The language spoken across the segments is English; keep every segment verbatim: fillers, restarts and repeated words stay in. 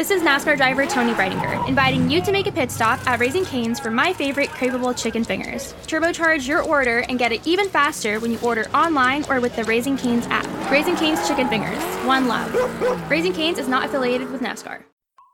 This is NASCAR driver Tony Breidinger, inviting you to make a pit stop at Raising Cane's for my favorite craveable chicken fingers. Turbocharge your order and get it even faster when you order online or with the Raising Cane's app. Raising Cane's Chicken Fingers. One love. Raising Cane's is not affiliated with NASCAR.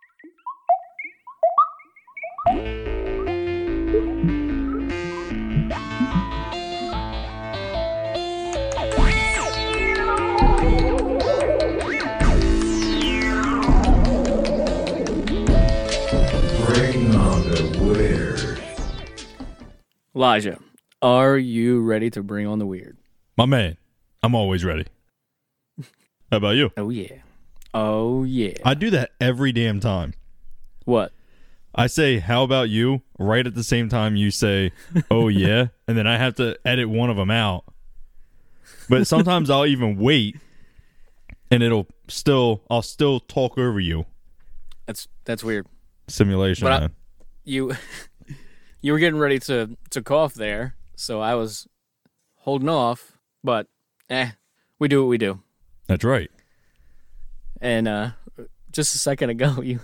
Elijah, are you ready to bring on the weird? My man, I'm always ready. How about you? Oh, yeah. Oh, yeah. I do that every damn time. What? I say, how about you, right at the same time you say, oh, yeah, and then I have to edit one of them out. But sometimes I'll even wait, and it'll still, I'll still talk over you. That's that's weird. Simulation, but man. I, you... You were getting ready to, to cough there, so I was holding off, but eh, we do what we do. That's right. And uh, just a second ago, you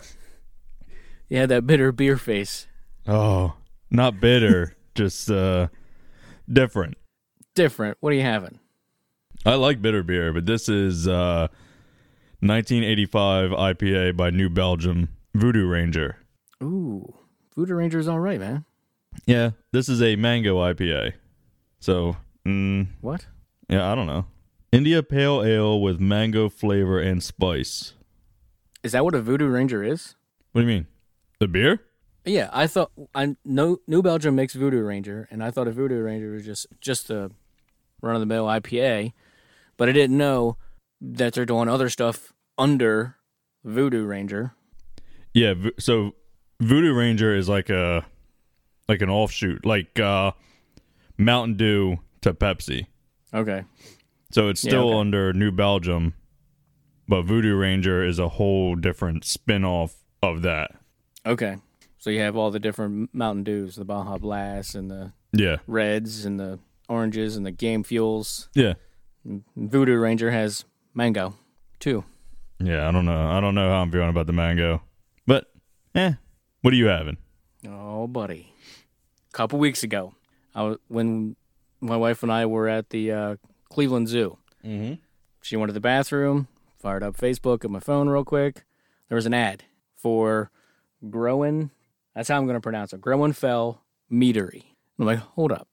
you had that bitter beer face. Oh, not bitter, just uh, different. Different. What are you having? I like bitter beer, but this is uh, nineteen eighty-five I P A by New Belgium, Voodoo Ranger. Ooh, Voodoo Ranger's all right, man. Yeah, this is a mango I P A. So, mm, what? Yeah, I don't know. India Pale Ale with mango flavor and spice. Is that what a Voodoo Ranger is? What do you mean? The beer? Yeah, I thought I know New Belgium makes Voodoo Ranger, and I thought a Voodoo Ranger was just just a run of the mill I P A, but I didn't know that they're doing other stuff under Voodoo Ranger. Yeah, so Voodoo Ranger is like a like an offshoot, like uh, Mountain Dew to Pepsi. Okay. So it's still yeah, okay. under New Belgium, but Voodoo Ranger is a whole different spin-off of that. Okay. So you have all the different Mountain Dews, the Baja Blast and the yeah Reds and the Oranges and the Game Fuels. Yeah. Voodoo Ranger has mango, too. Yeah, I don't know. I don't know how I'm feeling about the mango. But, eh, what are you having? Oh, buddy. A couple weeks ago, I was, when my wife and I were at the uh, Cleveland Zoo, mm-hmm. she went to the bathroom, fired up Facebook on my phone real quick. There was an ad for Groen, that's how I'm going to pronounce it, Groenfell Meadery. I'm like, hold up.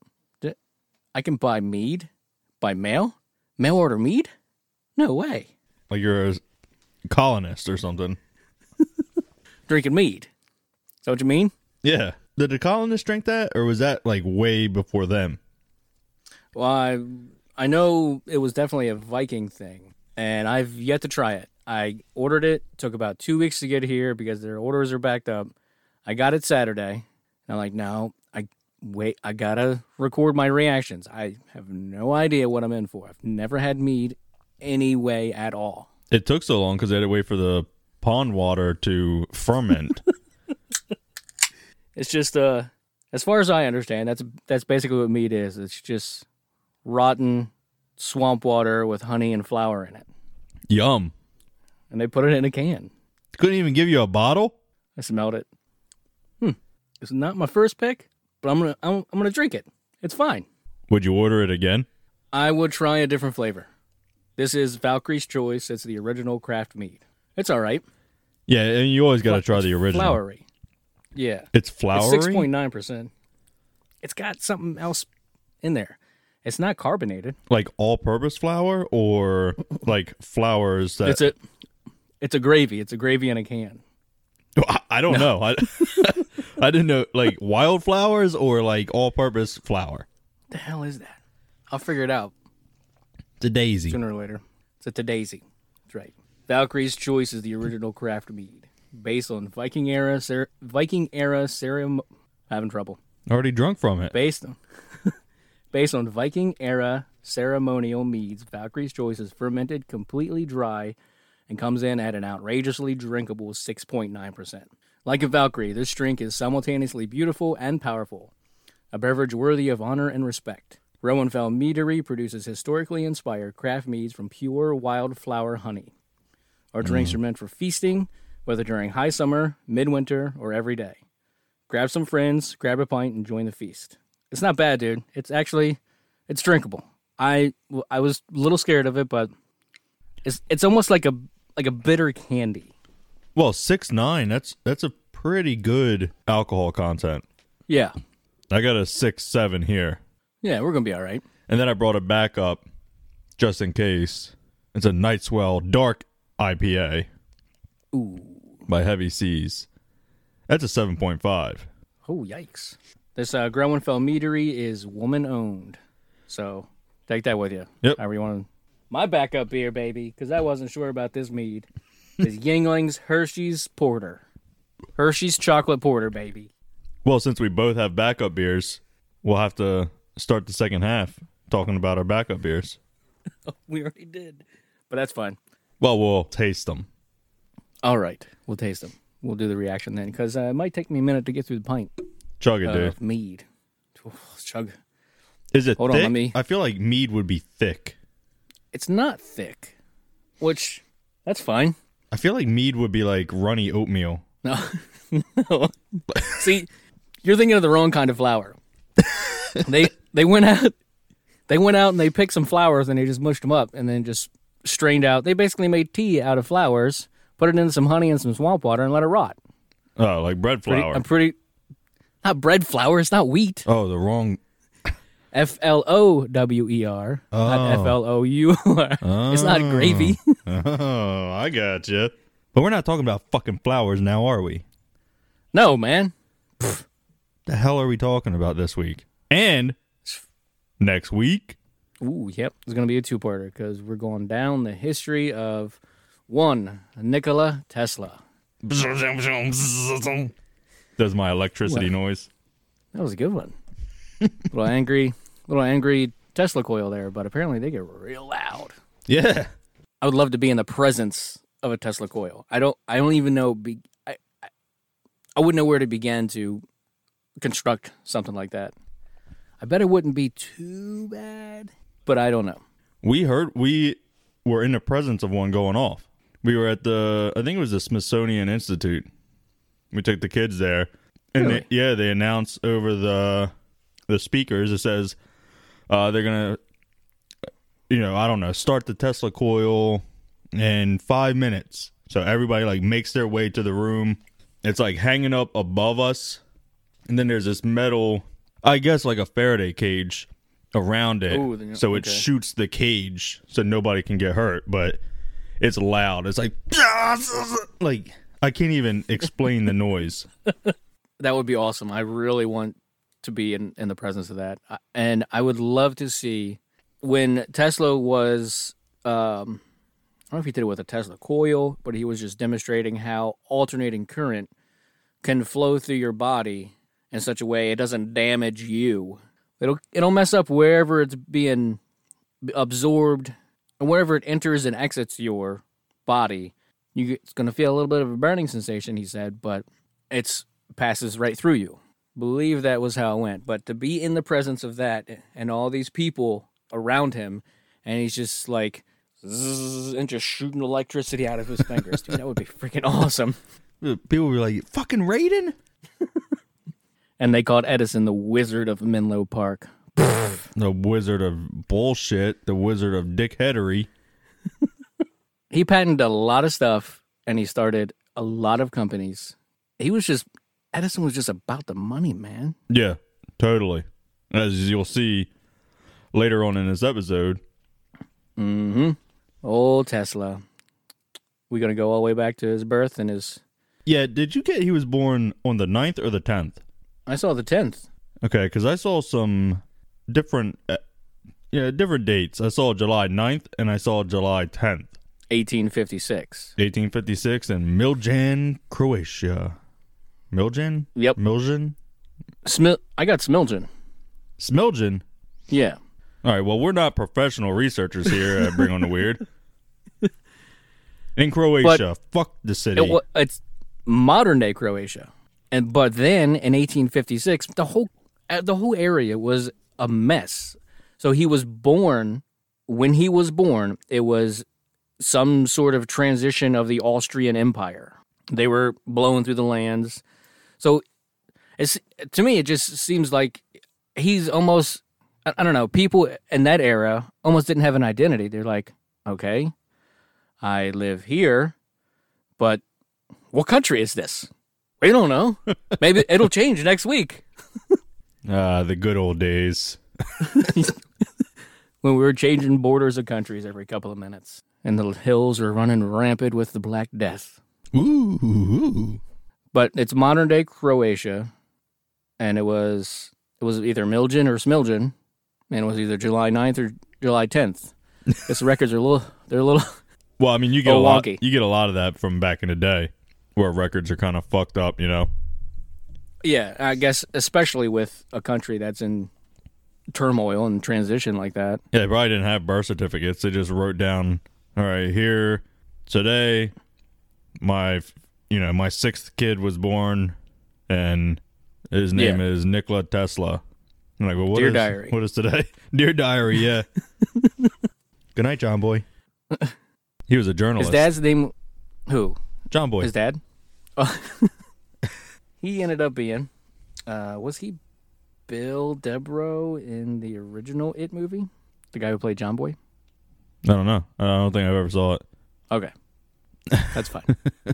I can buy mead by mail? Mail order mead? No way. Like you're a colonist or something. Drinking mead. Is that what you mean? Yeah. Did the colonists drink that, or was that like way before them? Well, I, I know it was definitely a Viking thing, and I've yet to try it. I ordered it, took about two weeks to get here because their orders are backed up. I got it Saturday, and I'm like, no, I wait, I gotta record my reactions. I have no idea what I'm in for. I've never had mead any way at all. It took so long because they had to wait for the pond water to ferment. It's just, uh, as far as I understand, that's that's basically what mead is. It's just rotten swamp water with honey and flour in it. Yum. And they put it in a can. Couldn't even give you a bottle? I smelled it. Hmm. It's not my first pick, but I'm gonna I'm, I'm gonna drink it. It's fine. Would you order it again? I would try a different flavor. This is Valkyrie's Choice. It's the original craft mead. It's all right. Yeah, and you always got to try it's the original. Flowery. Yeah. It's flowery? It's six point nine percent. It's got something else in there. It's not carbonated. Like all-purpose flour or like flowers that... It's a, it's a gravy. It's a gravy in a can. I don't no. know. I, I didn't know, like wildflowers or like all-purpose flour. The hell is that? I'll figure it out. It's a daisy. Sooner or later. It's a daisy. That's right. Valkyrie's Choice is the original craft mead, based on Viking era, cer- Viking era ceremony. Having trouble. Already drunk from it. Based on, based on Viking era ceremonial meads, Valkyrie's Choice is fermented completely dry and comes in at an outrageously drinkable six point nine percent. Like a Valkyrie, this drink is simultaneously beautiful and powerful, a beverage worthy of honor and respect. Groenfell Meadery produces historically inspired craft meads from pure wildflower honey. Our drinks Mm. are meant for feasting, whether during high summer, midwinter, or every day. Grab some friends, grab a pint, and join the feast. It's not bad, dude. It's actually, it's drinkable. I, I was a little scared of it, but it's it's almost like a like a bitter candy. Well, six nine. That's that's a pretty good alcohol content. Yeah. I got a six seven here. Yeah, we're gonna be all right. And then I brought it back up just in case. It's a Night Swell Dark I P A. Ooh. By Heavy Seas. That's a seven point five. Oh, yikes. This uh, Groenfell Meadery is woman-owned. So, take that with you. Yep. However you want to. My backup beer, baby, because I wasn't sure about this mead, is Yuengling's Hershey's Porter. Hershey's Chocolate Porter, baby. Well, since we both have backup beers, we'll have to start the second half talking about our backup beers. We already did. But that's fine. Well, we'll taste them. All right. We'll taste them. We'll do the reaction then, because uh, it might take me a minute to get through the pint Chug it, of dude. mead. Ooh, chug. Is it Hold thick? on, let me- I feel like mead would be thick. It's not thick, which, that's fine. I feel like mead would be like runny oatmeal. No. No. See, you're thinking of the wrong kind of flour. they they went out they went out and they picked some flowers and they just mushed them up and then just strained out. They basically made tea out of flowers, put it in some honey and some swamp water and let it rot. Oh, like bread Pretty, flour. I'm pretty not bread flour, it's not wheat. Oh, the wrong. F L O W E R, not Oh. F L O U R. It's not gravy. Oh, I got you. But we're not talking about fucking flowers now, are we? No, man. The hell are we talking about this week? And next week? Ooh, yep. It's going to be a two-parter because we're going down the history of one, Nikola Tesla. Does my electricity What? noise. That was a good one. little angry, little angry Tesla coil there, but apparently they get real loud. Yeah. I would love to be in the presence of a Tesla coil. I don't. I don't even know. Be, I, I. I wouldn't know where to begin to construct something like that. I bet it wouldn't be too bad, but I don't know. We heard we were in the presence of one going off. We were at the, I think it was the Smithsonian Institute. We took the kids there. And Really? they, yeah, they announced over the the speakers, it says uh, they're going to, you know, I don't know, start the Tesla coil in five minutes. So everybody like makes their way to the room. It's like hanging up above us. And then there's this metal, I guess like a Faraday cage around it. Ooh, then- so it okay. shoots the cage so nobody can get hurt. But it's loud. It's like, like I can't even explain the noise. That would be awesome. I really want to be in, in the presence of that. I- And I would love to see when Tesla was, um, I don't know if he did it with a Tesla coil, but he was just demonstrating how alternating current can flow through your body in such a way it doesn't damage you. It'll it'll mess up wherever it's being absorbed and wherever it enters and exits your body. You, it's going to feel a little bit of a burning sensation, he said, but it's passes right through you. Believe that was how it went. But to be in the presence of that and all these people around him, and he's just like, zzz, and just shooting electricity out of his fingers. Dude, that would be freaking awesome. People were like, fucking Raiden? And they called Edison the Wizard of Menlo Park. The wizard of bullshit. The wizard of dickheadery. He patented a lot of stuff, and he started a lot of companies. He was just, Edison was just about the money, man. Yeah, totally. As you'll see later on in this episode. Mm-hmm. Old Tesla. We gonna go all the way back to his birth and his... Yeah, did you get he was born on the ninth or the tenth? I saw the tenth. Okay, because I saw some different, uh, yeah, different dates. I saw July ninth and I saw July tenth. eighteen fifty-six. eighteen fifty-six in Miljan, Croatia. Miljan? Yep. Miljan? Smil- I got Smiljan. Smiljan? Yeah. All right, well, we're not professional researchers here at Bring on the Weird. In Croatia, fuck the city. It, wa- it's modern day Croatia. And but then in eighteen fifty-six, the whole uh, the whole area was a mess. So he was born when he was born, it was some sort of transition of the Austrian Empire. They were blowing through the lands. So it's, to me, it just seems like he's almost, I, I don't know, people in that era almost didn't have an identity. They're like, okay, I live here, but what country is this? We don't know. Maybe it'll change next week. Ah, the good old days. When we were changing borders of countries every couple of minutes. And the hills are running rampant with the Black Death. Ooh, ooh. But it's modern day Croatia, and it was it was either Miljan or Smiljan, and it was either July ninth or July tenth. Guess the records are a little they're a little Well, I mean, you get Oh, a lot. wonky. You get a lot of that from back in the day, where records are kind of fucked up. You know. yeah, I guess especially with a country that's in turmoil and transition like that. Yeah, they probably didn't have birth certificates. They just wrote down, all right, here today, my you know my sixth kid was born, and his name Yeah. is Nikola Tesla. I'm like, well, what Dear is diary. what is today? Dear diary, yeah. Good night, John Boy. He was a journalist. His dad's name, who? John Boy. His dad? Oh. He ended up being, uh, was he Bill Debro in the original It movie? The guy who played John Boy? I don't know. I don't think I've ever saw it. Okay. That's fine.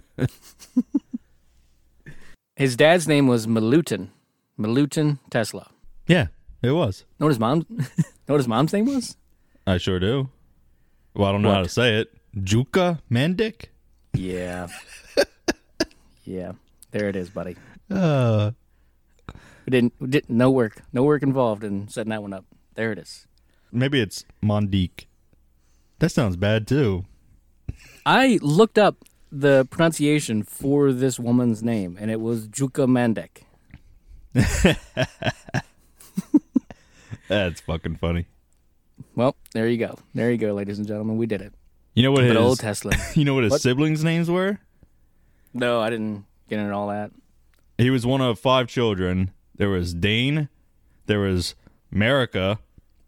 His dad's name was Milutin. Milutin Tesla. Yeah, it was. Know what his mom? Know what his mom's name was? I sure do. Well, I don't know how What? to say it. Juka Mandik? Yeah. Yeah. There it is, buddy. Uh, We didn't, we didn't. No work. No work involved in setting that one up. There it is. maybe it's Mondik. That sounds bad, too. I looked up the pronunciation for this woman's name, and it was Juka Mandek. That's fucking funny. Well, there you go. There you go, ladies and gentlemen. We did it. You know what But his old Tesla. You know what his What? siblings' names were? No, I didn't get into all that. He was one of five children. There was Dane, there was Marika,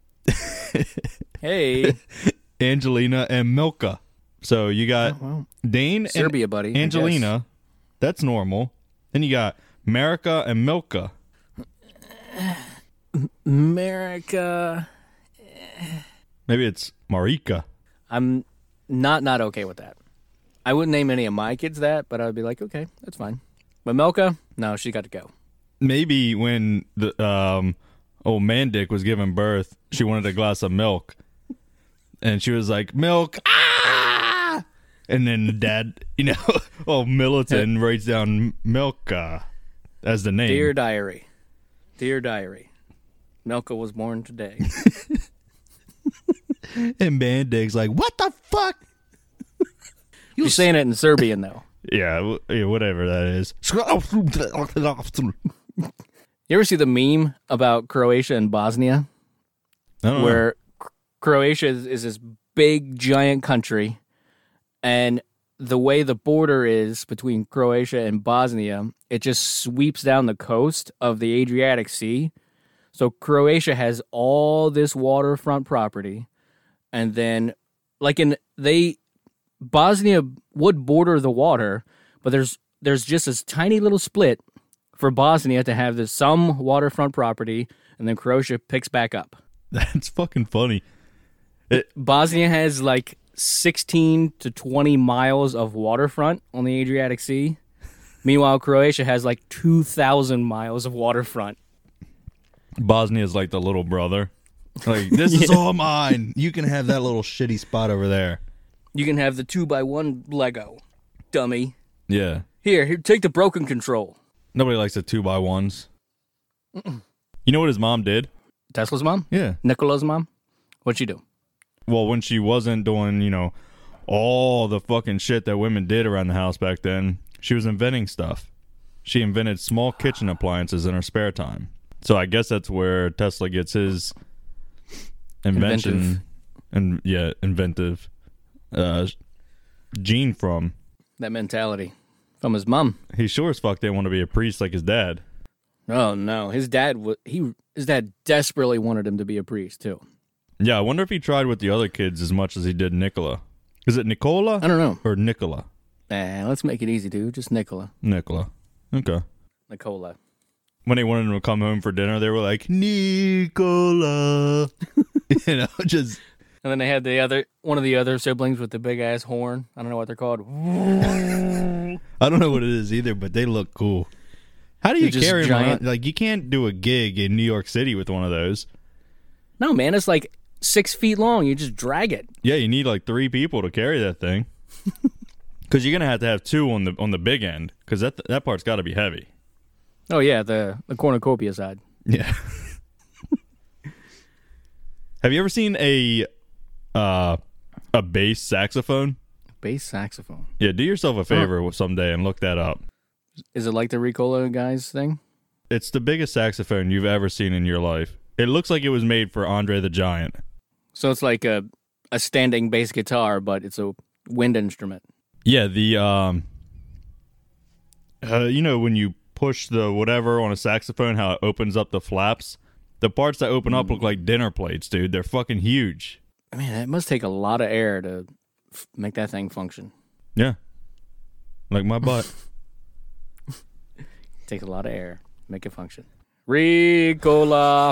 Hey. Angelina, and Milka. So you got Oh, well. Dane Serbia, and buddy. I Angelina. That's normal. Then you got Marika and Milka. America. Maybe it's Marika. I'm not not okay with that. I wouldn't name any of my kids that, but I'd be like, okay, that's fine. But Melka, no, she got to go. Maybe when the um old Mandik was giving birth, she wanted a glass of milk, and she was like, "Milk!" Ah! And then the dad, you know, oh Militant writes down Milka as the name. Dear diary. Dear diary. Melka was born today. And Mandik's like, "What the fuck?" You're saying it in Serbian, though. Yeah, w- yeah, whatever that is. You ever see the meme about Croatia and Bosnia? I don't know. Where C- Croatia is, is this big, giant country, and the way the border is between Croatia and Bosnia, it just sweeps down the coast of the Adriatic Sea. So Croatia has all this waterfront property, and then, like in they, Bosnia would border the water, but there's there's just this tiny little split for Bosnia to have this some waterfront property, and then Croatia picks back up. That's fucking funny. Bosnia has like sixteen to twenty miles of waterfront on the Adriatic Sea. Meanwhile, Croatia has like two thousand miles of waterfront. Bosnia's like the little brother. Like, this is all mine. You can have that little shitty spot over there. You can have the two by one Lego, dummy. Yeah. Here, here, take the broken control. Nobody likes the two by ones. You know what his mom did? Tesla's mom? Yeah. Nicola's mom? What'd she do? Well, when she wasn't doing, you know, all the fucking shit that women did around the house back then, she was inventing stuff. She invented small kitchen appliances in her spare time. So I guess that's where Tesla gets his invention Inventive. and yeah, inventive uh, gene from. That mentality. From his mom. He sure as fuck didn't want to be a priest like his dad. Oh no, his dad wa he his dad desperately wanted him to be a priest too. Yeah, I wonder if he tried with the other kids as much as he did Nicola. Is it Nicola I don't know. or Nicola? Nah, let's make it easy, dude. Just Nicola. Nicola. Okay. Nicola. When they wanted him to come home for dinner, they were like, Nicola. You know, just... And then they had the other one of the other siblings with the big-ass horn. I don't know what they're called. I don't know what it is either, but they look cool. How do you They're just carry them giant- around? Like, you can't do a gig in New York City with one of those. No, man, it's like six feet long. You just drag it. Yeah, you need like three people to carry that thing. Because you're gonna have to have two on the on the big end, because that that part's got to be heavy. Oh, yeah, the, the cornucopia side. Yeah. Have you ever seen a uh, a bass saxophone? Bass saxophone. Yeah, do yourself a favor someday and look that up. Is it like the Ricola guys thing? It's the biggest saxophone you've ever seen in your life. It looks like it was made for Andre the Giant. So it's like a, a standing bass guitar, but it's a wind instrument. Yeah, the, um, uh, you know, when you push the whatever on a saxophone, how it opens up the flaps? The parts that open up look like dinner plates, dude. They're fucking huge. I mean, it must take a lot of air to f- make that thing function. Yeah. Like my butt. Takes a lot of air. Make it function. Ricola.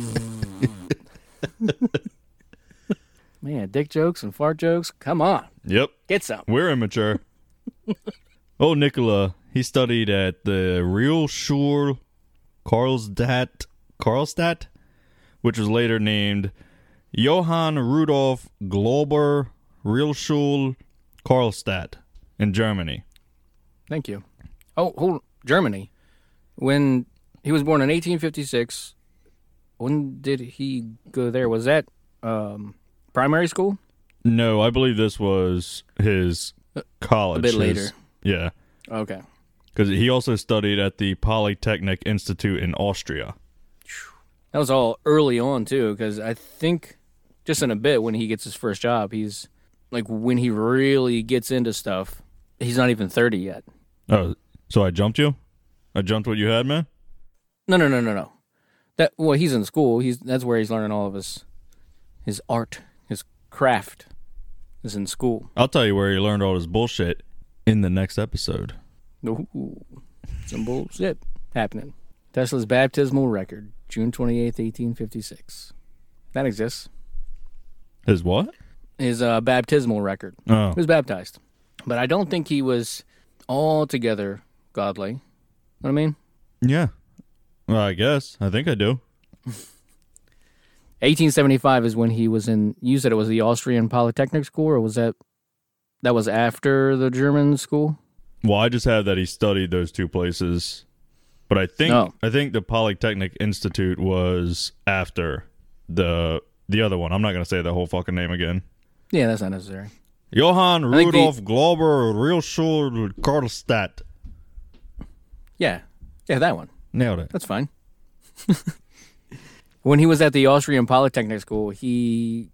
Man, dick jokes and fart jokes. Come on. Yep. Get some. We're immature. Oh, Nicola, he studied at the Realschule Karlstadt, Karlstadt, which was later named Johann Rudolf Glauber Realschule Karlstadt in Germany. Thank you. Oh, hold Germany. When he was born in eighteen fifty-six, when did he go there? Was that um, primary school? No, I believe this was his college. A bit his- later. Yeah. Okay. Because he also studied at the Polytechnic Institute in Austria. That was all early on, too, because I think just in a bit when he gets his first job, he's like when he really gets into stuff, he's not even thirty yet. Oh, so I jumped you? I jumped what you had, man? No, no, no, no, no. That well, he's in school. He's that's where he's learning all of his his art, his craft is in school. I'll tell you where he learned all his bullshit in the next episode. Ooh, some bullshit happening. Tesla's baptismal record, June twenty-eighth, eighteen fifty-six. That exists. His what? His uh, baptismal record. Oh. He was baptized. But I don't think he was altogether godly. Know what I mean? Yeah. Well, I guess. I think I do. eighteen seventy-five is when he was in, you said it was the Austrian Polytechnic School, or was that, that was after the German school? Well, I just have that he studied those two places. But I think Oh. I think the Polytechnic Institute was after the the other one. I'm not going to say the whole fucking name again. Yeah, that's not necessary. Johann I think the- Rudolf Glauber Realschule Karlstadt. Yeah. Yeah, that one. Nailed it. That's fine. When he was at the Austrian Polytechnic School, he,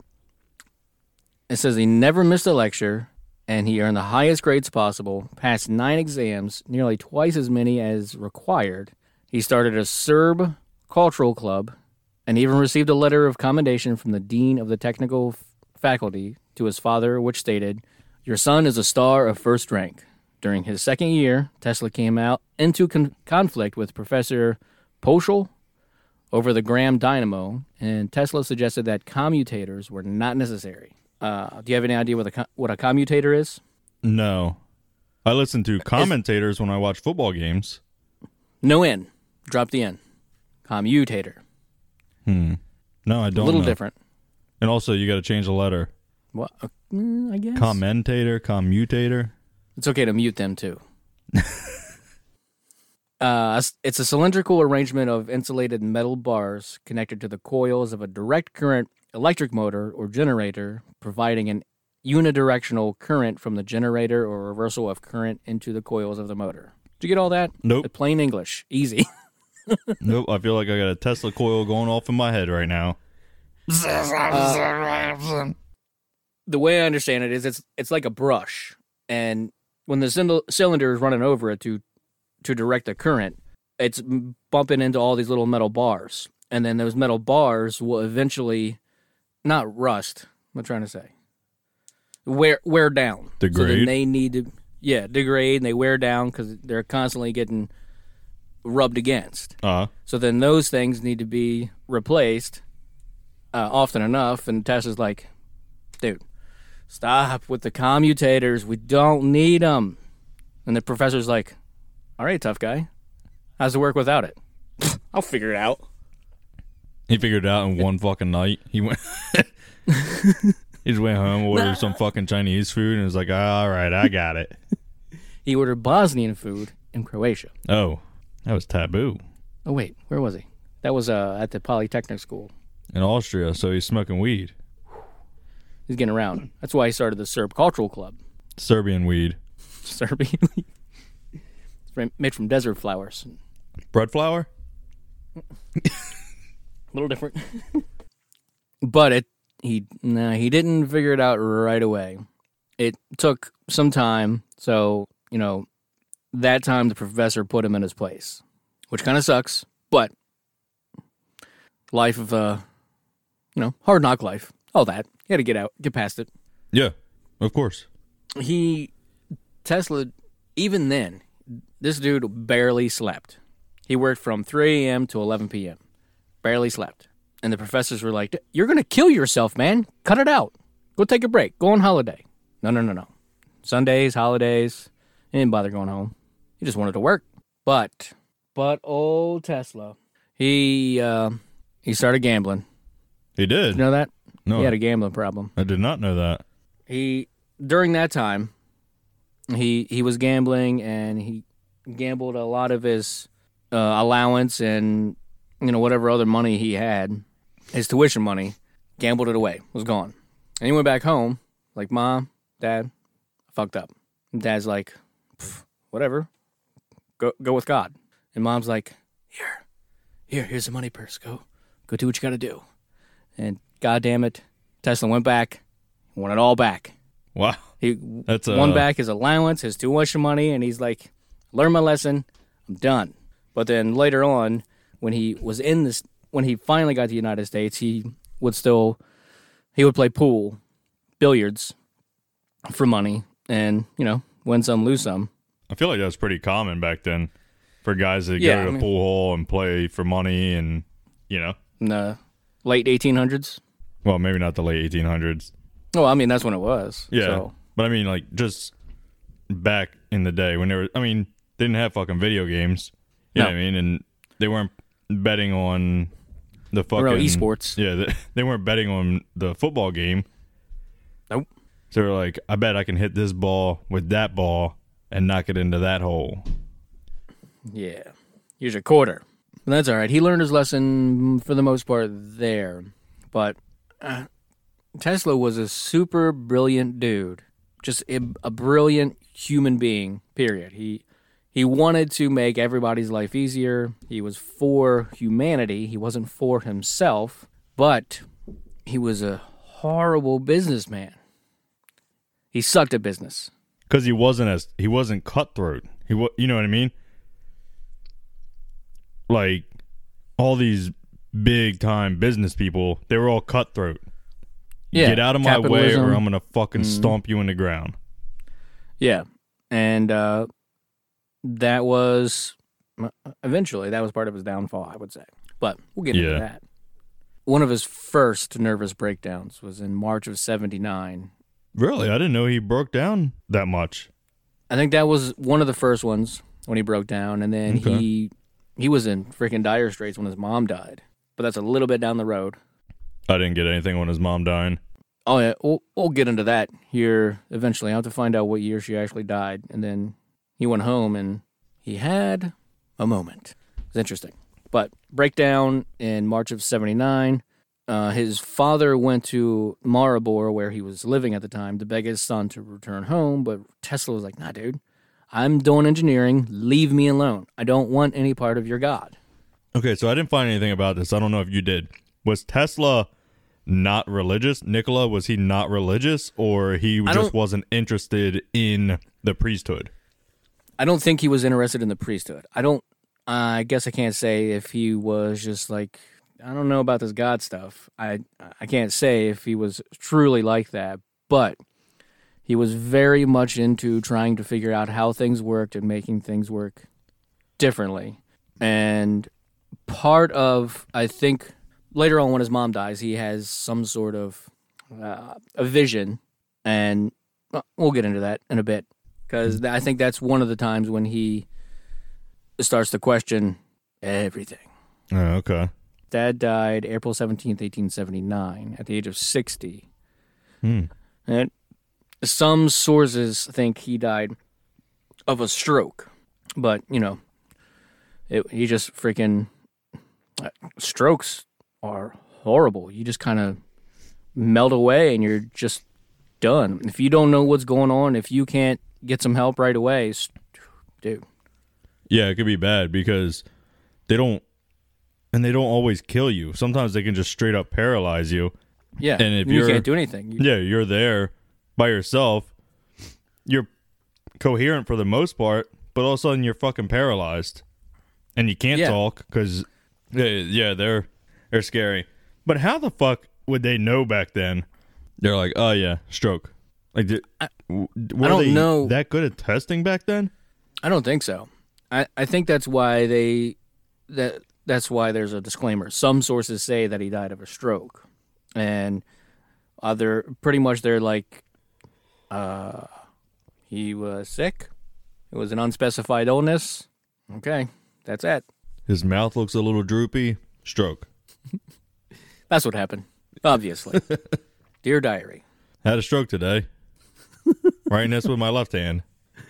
it says he never missed a lecture, and he earned the highest grades possible, passed nine exams, nearly twice as many as required. He started a Serb cultural club, and even received a letter of commendation from the dean of the technical f- faculty to his father, which stated, "Your son is a star of first rank." During his second year, Tesla came out into con- conflict with Professor Poschel over the Graham dynamo, and Tesla suggested that commutators were not necessary. Uh, do you have any idea what a, co- what a commutator is? No. I listen to commentators when I watch football games. No N. Drop the N. Commutator. Hmm. No, I don't A little know. different. And also, you got to change the letter. What? Uh, mm, I guess. Commentator, commutator. It's okay to mute them, too. uh, it's a cylindrical arrangement of insulated metal bars connected to the coils of a direct current electric motor or generator, providing an unidirectional current from the generator or reversal of current into the coils of the motor. Did you get all that? Nope. In plain English. Easy. Nope. I feel like I got a Tesla coil going off in my head right now. Uh, the way I understand it is it's it's like a brush, and when the cylind- cylinder is running over it to to direct the current, it's bumping into all these little metal bars, and then those metal bars will eventually not rust. What am I trying to say? Wear wear down. So Degrade? then they need to yeah, degrade and they wear down because they're constantly getting rubbed against. Uh-huh. So then those things need to be replaced uh, often enough. And Tesla's like, dude, stop with the commutators. We don't need them. And the professor's like, all right, tough guy. How's it work without it? I'll figure it out. He figured it out in one fucking night. He went... He just went home, ordered nah. some fucking Chinese food, and was like, all right, I got it. He ordered Bosnian food in Croatia. Oh, that was taboo. Oh, wait, where was he? That was uh, at the Polytechnic School. In Austria, so he's smoking weed. He's getting around. That's why he started the Serb Cultural Club. Serbian weed. Serbian weed. It's made from desert flowers. Bread flour? A little different. But it he nah, he didn't figure it out right away. It took some time, so, you know, that time the professor put him in his place, which kind of sucks, but life of, uh, you know, hard knock life, all that. You had to get out, get past it. Yeah, of course. He, Tesla, even then, this dude barely slept. He worked from three a.m. to eleven p.m. Barely slept. And the professors were like, you're going to kill yourself, man. Cut it out. Go take a break. Go on holiday. No, no, no, no. Sundays, holidays. He didn't bother going home. He just wanted to work. But, but old Tesla, he, uh, he started gambling. He did? Did you know that? No. He had a gambling problem. I did not know that. He, during that time, he he was gambling, and he gambled a lot of his uh, allowance and, you know, whatever other money he had. His tuition money, gambled it away, was gone. And he went back home, like, Mom, Dad, I fucked up. And Dad's like, whatever, go go with God. And Mom's like, here, here, here's the money purse, go, go do what you gotta do. And goddamn it, Tesla went back, won it all back. Wow. He That's won uh... back his allowance, his tuition money, and he's like, learned my lesson, I'm done. But then later on, when he was in this, when he finally got to the United States, he would still, he would play pool, billiards for money, and, you know, win some, lose some. I feel like that was pretty common back then for guys that Yeah, go to I the mean, pool hall and play for money and, you know. In the late eighteen hundreds. Well, maybe not the late eighteen hundreds. Well, I mean, that's when it was. Yeah. So. But I mean, like, just back in the day when they were, I mean, they didn't have fucking video games. You No. know what I mean? And they weren't betting on the fucking... Or no, esports. Yeah, they, they weren't betting on the football game. Nope. So they're like, I bet I can hit this ball with that ball and knock it into that hole. Yeah. Here's your quarter. But that's all right. He learned his lesson for the most part there. But uh, Tesla was a super brilliant dude. Just a, a brilliant human being, period. He he wanted to make everybody's life easier. He was for humanity. He wasn't for himself. But he was a horrible businessman. He sucked at business. Because he wasn't as he wasn't cutthroat. He wa- you know what I mean? Like all these big time business people, they were all cutthroat. Yeah, get out of my way, capitalism. or I'm gonna fucking Mm. stomp you in the ground. Yeah, and uh, that was eventually that was part of his downfall, I would say. But we'll get Yeah. into that. One of his first nervous breakdowns was in March of seventy-nine. Really, I didn't know he broke down that much. I think that was one of the first ones when he broke down, and then Okay. he he was in freaking dire straits when his mom died. But that's a little bit down the road. I didn't get anything when his mom dying. Oh yeah, we'll we'll get into that here eventually. I have to find out what year she actually died, and then he went home and he had a moment. It's interesting. But breakdown in March of seventy-nine. Uh, his father went to Maribor, where he was living at the time, to beg his son to return home. But Tesla was like, nah, dude, I'm doing engineering. Leave me alone. I don't want any part of your God. Okay, so I didn't find anything about this. I don't know if you did. Was Tesla not religious? Nikola, was he not religious, or he I just don't- wasn't interested in the priesthood? I don't think he was interested in the priesthood. I don't, I guess I can't say if he was just like, I don't know about this God stuff. I I can't say if he was truly like that, but he was very much into trying to figure out how things worked and making things work differently. And part of, I think, later on when his mom dies, he has some sort of uh, a vision, and well, we'll get into that in a bit, because I think that's one of the times when he starts to question everything. Oh, okay. Dad died April seventeenth, eighteen seventy-nine, at the age of sixty. Hmm. And some sources think he died of a stroke, but, you know, it, he just freaking... Uh, strokes are horrible. You just kind of melt away and you're just done. If you don't know what's going on, if you can't get some help right away, dude. Yeah, it could be bad because they don't, and they don't always kill you. Sometimes they can just straight up paralyze you. Yeah, and if you you're, can't do anything. You, yeah, you're there by yourself. You're coherent for the most part, but all of a sudden you're fucking paralyzed, and you can't yeah. talk because, yeah, yeah, they're they're scary. But how the fuck would they know back then? They're like, oh yeah, stroke. Like, did, I, were I don't they know that good at testing back then? I don't think so. I, I think that's why they that that's why there's a disclaimer. Some sources say that he died of a stroke, and other pretty much they're like, uh, he was sick. It was an unspecified illness. Okay, that's it. His mouth looks a little droopy. Stroke. That's what happened. Obviously. Dear Diary. Had a stroke today. Writing this with my left hand.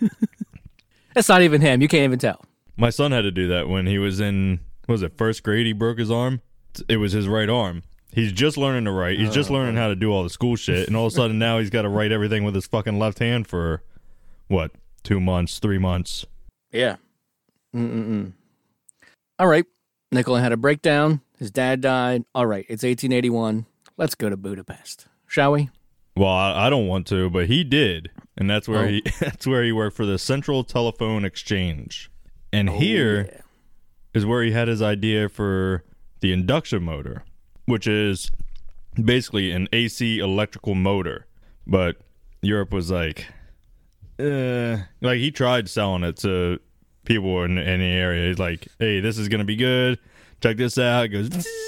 That's not even him. You can't even tell. My son had to do that when he was in, what was it, first grade? He broke his arm. It was his right arm. He's just learning to write. He's just learning how to do all the school shit. And all of a sudden now he's got to write everything with his fucking left hand for, what, two months, three months. Yeah. Mm-mm-mm. All right. Nikola had a breakdown. His dad died. All right. It's eighteen eighty-one. Let's go to Budapest. Shall we? Well, I, I don't want to, but he did. And that's where oh. he that's where he worked for the Central Telephone Exchange. And oh, here yeah. is where he had his idea for the induction motor, which is basically an A C electrical motor. But Europe was like, uh, like he tried selling it to people in, in the area. He's like, hey, this is going to be good. Check this out. It goes,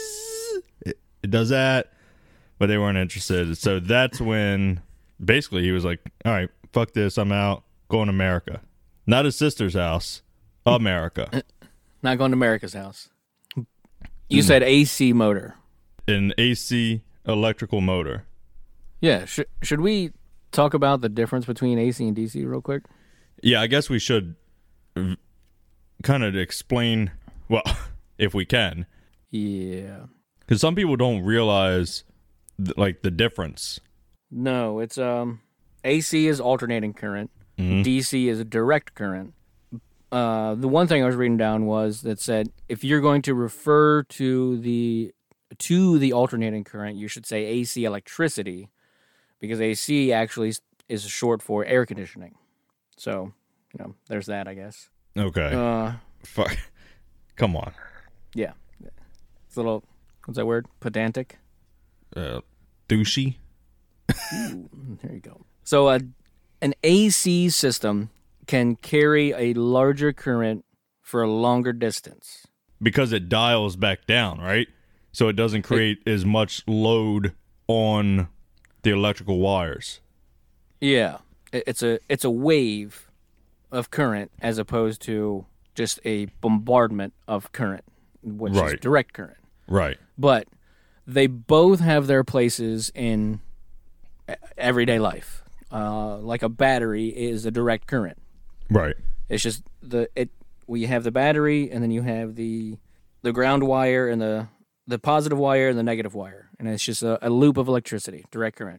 it, it does that. But they weren't interested. So that's when basically he was like, all right, fuck this. I'm out. Going to America. Not his sister's house. America. Not going to America's house. You mm. said A C motor. An A C electrical motor. Yeah. Sh- should we talk about the difference between A C and D C real quick? Yeah, I guess we should v- kind of explain, well, if we can. Yeah. Because some people don't realize, th- like, the difference. No, it's, um, A C is alternating current. Mm-hmm. D C is a direct current. Uh, the one thing I was reading down was that said if you're going to refer to the to the alternating current, you should say A C electricity, because A C actually is short for air conditioning. So, you know, there's that, I guess. Okay. Uh, Fuck. Come on. Yeah. It's a little, what's that word? Pedantic? Uh, douchey. Ooh, there you go. So, uh, an A C system can carry a larger current for a longer distance. Because it dials back down, right? So it doesn't create it, as much load on the electrical wires. Yeah. It's a it's a wave of current as opposed to just a bombardment of current, which right. is direct current. Right. But they both have their places in everyday life. Uh, like a battery is a direct current. Right. It's just the it. We have the battery, and then you have the the ground wire and the the positive wire and the negative wire, and it's just a, a loop of electricity, direct current.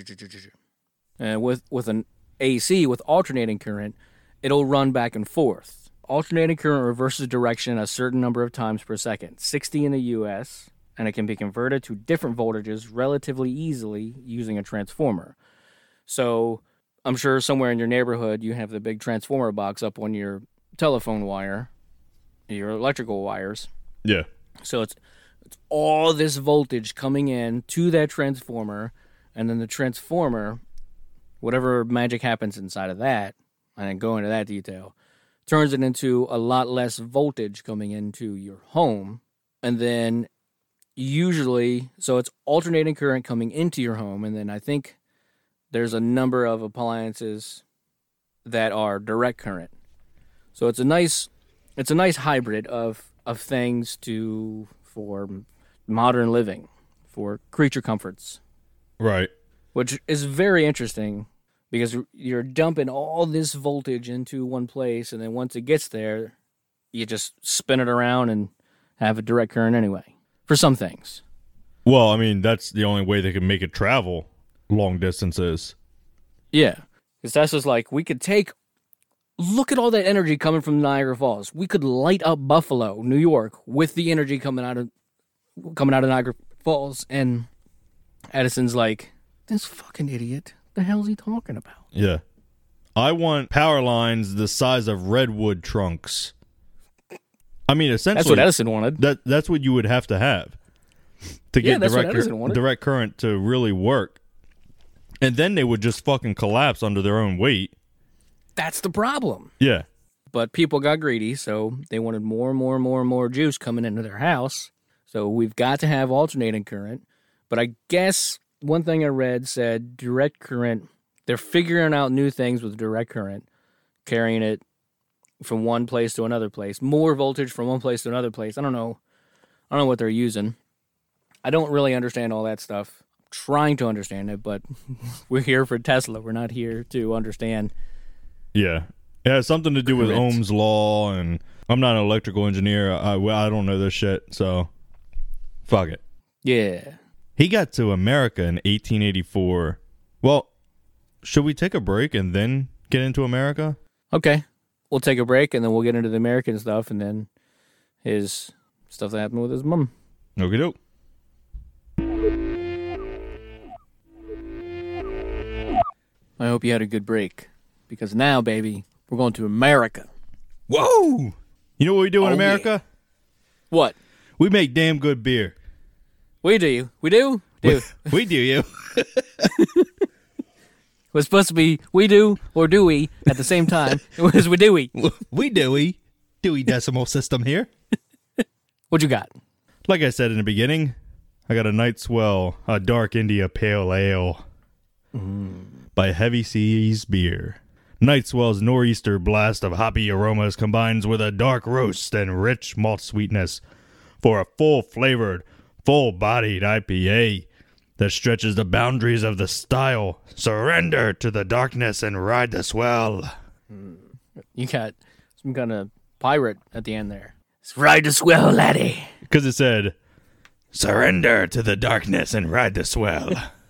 And with with an A C with alternating current, it'll run back and forth. Alternating current reverses direction a certain number of times per second, sixty in the U S, and it can be converted to different voltages relatively easily using a transformer. So I'm sure somewhere in your neighborhood you have the big transformer box up on your telephone wire, your electrical wires. Yeah. So it's it's all this voltage coming in to that transformer, and then the transformer whatever magic happens inside of that, and then go into that detail, turns it into a lot less voltage coming into your home. And then usually, so it's alternating current coming into your home. And then I think there's a number of appliances that are direct current. So it's a nice, it's a nice hybrid of, of things to, for modern living, for creature comforts. Right. Which is very interesting because you're dumping all this voltage into one place, and then once it gets there, you just spin it around and have a direct current anyway, for some things. Well, I mean, that's the only way they can make it travel long distances. Yeah, because Tesla's like, we could take, look at all that energy coming from Niagara Falls. We could light up Buffalo, New York, with the energy coming out of coming out of Niagara Falls. And Edison's like, this fucking idiot, the hell's he talking about? Yeah. I want power lines the size of redwood trunks. I mean, essentially, that's what Edison wanted. That that's what you would have to have to Yeah, get that's what direct Edison wanted. direct current to really work. And then they would just fucking collapse under their own weight. That's the problem. Yeah. But people got greedy, so they wanted more and more and more and more juice coming into their house. So we've got to have alternating current. But I guess one thing I read said direct current, they're figuring out new things with direct current, carrying it from one place to another place, more voltage from one place to another place. I don't know. I don't know what they're using. I don't really understand all that stuff. I'm trying to understand it, but we're here for Tesla. We're not here to understand. Yeah. It has something to do with Correct. Ohm's law, and I'm not an electrical engineer. I, I don't know this shit, so fuck it. Yeah. He got to America in eighteen eighty-four. Well, should we take a break and then get into America? Okay. We'll take a break, and then we'll get into the American stuff, and then his stuff that happened with his mom. Okie doke. I hope you had a good break, because now, baby, we're going to America. Whoa! You know what we do in Oh, America? What? We make damn good beer. We do. We do? Do. We do, you. It was supposed to be we do or do we at the same time. It was we do we. We Dewey. Dewey Decimal System here. What you got? Like I said in the beginning, I got a Night Swell, a Dark India Pale Ale mm. by Heavy Seas Beer. Night Swell's nor'easter blast of hoppy aromas combines with a dark roast and rich malt sweetness for a full-flavored, full-bodied I P A that stretches the boundaries of the style. Surrender to the darkness and ride the swell. You got some kind of pirate at the end there. It's ride the swell, laddie. Because it said, surrender to the darkness and ride the swell.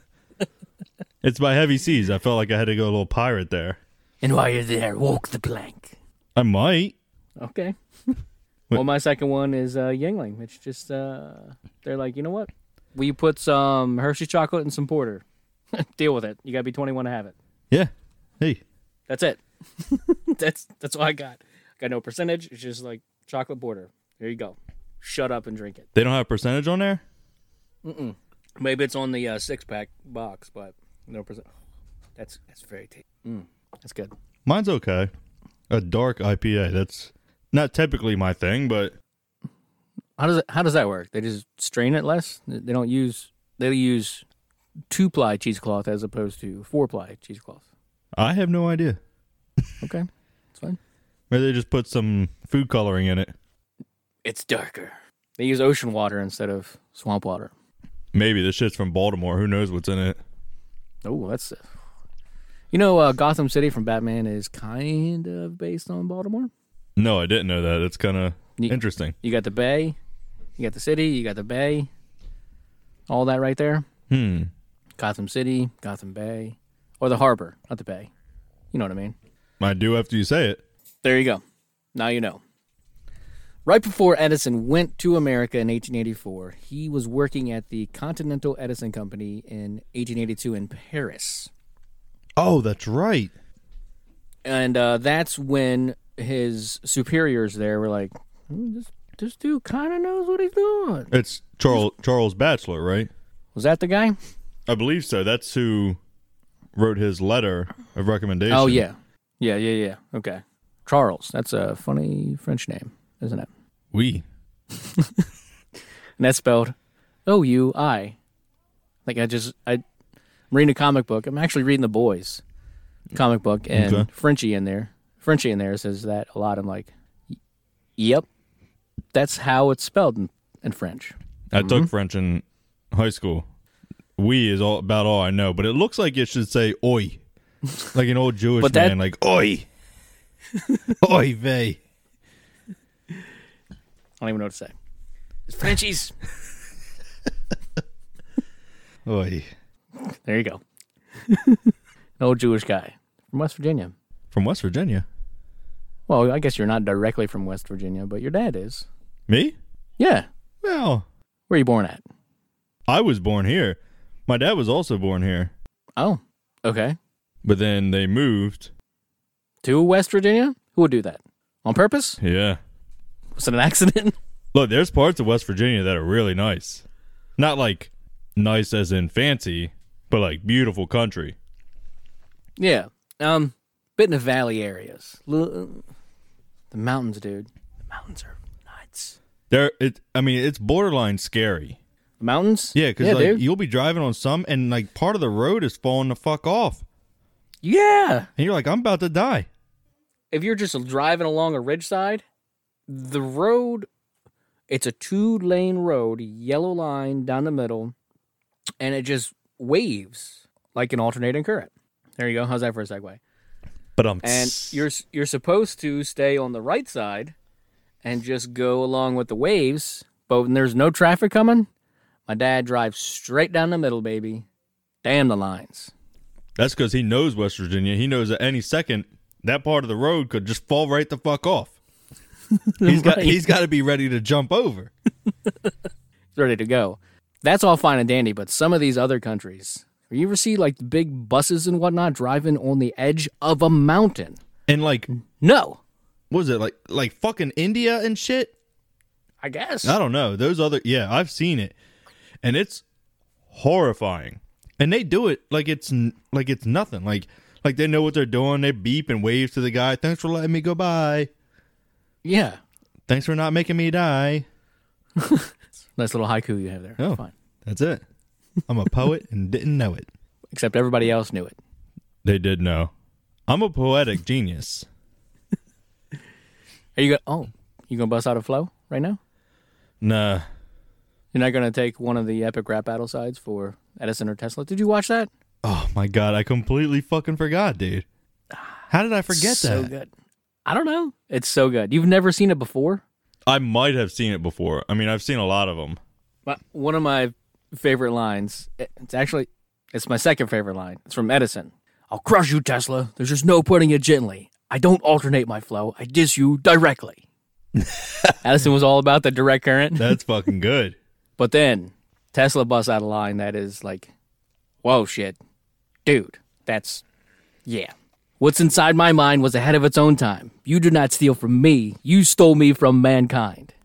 It's by Heavy Seas. I felt like I had to go a little pirate there. And while you're there, walk the plank. I might. Okay. Well, my second one is uh, Yingling. It's just, uh, they're like, you know what? We put some Hershey chocolate and some porter. Deal with it. You got to be twenty-one to have it. Yeah. Hey. That's it. that's that's all I got. Got no percentage. It's just like chocolate porter. There you go. Shut up and drink it. They don't have percentage on there? Mm-mm. Maybe it's on the uh, six-pack box, but no percent. That's that's very tasty. Mm, that's good. Mine's okay. A dark I P A. That's not typically my thing, but How does it, how does that work? They just strain it less? They don't use they use two-ply cheesecloth as opposed to four-ply cheesecloth. I have no idea. Okay, that's fine. Maybe they just put some food coloring in it. It's darker. They use ocean water instead of swamp water. Maybe this shit's from Baltimore. Who knows what's in it? Oh, that's... Uh, you know, uh, Gotham City from Batman is kind of based on Baltimore. No, I didn't know that. It's kind of You- interesting. You got the bay, you got the city, you got the bay, all that right there. Hmm. Gotham City, Gotham Bay, or the harbor, not the bay. You know what I mean? I do after you say it. There you go. Now you know. Right before Edison went to America in eighteen eighty-four, he was working at the Continental Edison Company in eighteen eighty-two in Paris. Oh, that's right. And uh, that's when his superiors there were like, "Hmm, this, this dude kind of knows what he's doing. It's Charles Charles Batchelor, right? Was that the guy? I believe so. That's who wrote his letter of recommendation. Oh, yeah. Yeah, yeah, yeah. Okay. Charles. That's a funny French name, isn't it? Oui. And that's spelled O U I. Like I just, I, I'm reading a comic book. I'm actually reading The Boys comic book, and Okay. Frenchie in there, Frenchie in there says that a lot. I'm like, yep, that's how it's spelled in, in French. I Mm-hmm. took French in high school. Oui is all about all I know, but it looks like it should say oi. Like an old Jewish But that- man, like oi. Oi vey. I don't even know what to say. It's Frenchies. Oi. There you go. An old Jewish guy from West Virginia. From West Virginia. Well, I guess you're not directly from West Virginia, but your dad is. Me? Yeah. Well, Where are you born at? I was born here. My dad was also born here. Oh, okay. But then they moved. To West Virginia? Who would do that? On purpose? Yeah. Was it an accident? Look, there's parts of West Virginia that are really nice. Not like nice as in fancy, but like beautiful country. Yeah. Um, bit in the valley areas. L- The mountains, dude. The mountains are nuts. There it I mean, it's borderline scary. The mountains? Yeah, because yeah, like dude. you'll be driving on some and like part of the road is falling the fuck off. Yeah. And you're like, I'm about to die. If you're just driving along a ridgeside, the road, it's a two-lane road, yellow line down the middle, and it just waves like an alternating current. There you go. How's that for a segue? But I'm And you're you're supposed to stay on the right side and just go along with the waves, but when there's no traffic coming, my dad drives straight down the middle, baby. Damn the lines. That's because he knows West Virginia. He knows at any second that part of the road could just fall right the fuck off. He's got Right. he's got to be ready to jump over. Ready to go. That's all fine and dandy, but some of these other countries, you ever see like big buses and whatnot driving on the edge of a mountain? And like, No. what was it like? Like fucking India and shit. I guess. I don't know. Those other yeah, I've seen it, and it's horrifying. And they do it like it's n- like it's nothing. Like like they know what they're doing. They beep and wave to the guy. Thanks for letting me go by. Yeah. Thanks for not making me die. Nice little haiku you have there. Oh. It's fine. That's it. I'm a poet and didn't know it. Except everybody else knew it. They did know. I'm a poetic genius. Are you go- Oh, you gonna bust out a flow right now? Nah. You're not gonna take one of the epic rap battle sides for Edison or Tesla? Did you watch that? Oh my god, I completely fucking forgot, dude. How did I forget so that? good. I don't know. It's so good. You've never seen it before? I might have seen it before. I mean, I've seen a lot of them. My- One of my favorite lines. It's actually it's my second favorite line. It's from Edison. I'll crush you, Tesla. There's just no putting it gently. I don't alternate my flow. I diss you directly. Edison was all about the direct current. That's fucking good. But then Tesla busts out a line that is like, whoa, shit. Dude, that's, yeah. What's inside my mind was ahead of its own time. You did not steal from me. You stole me from mankind.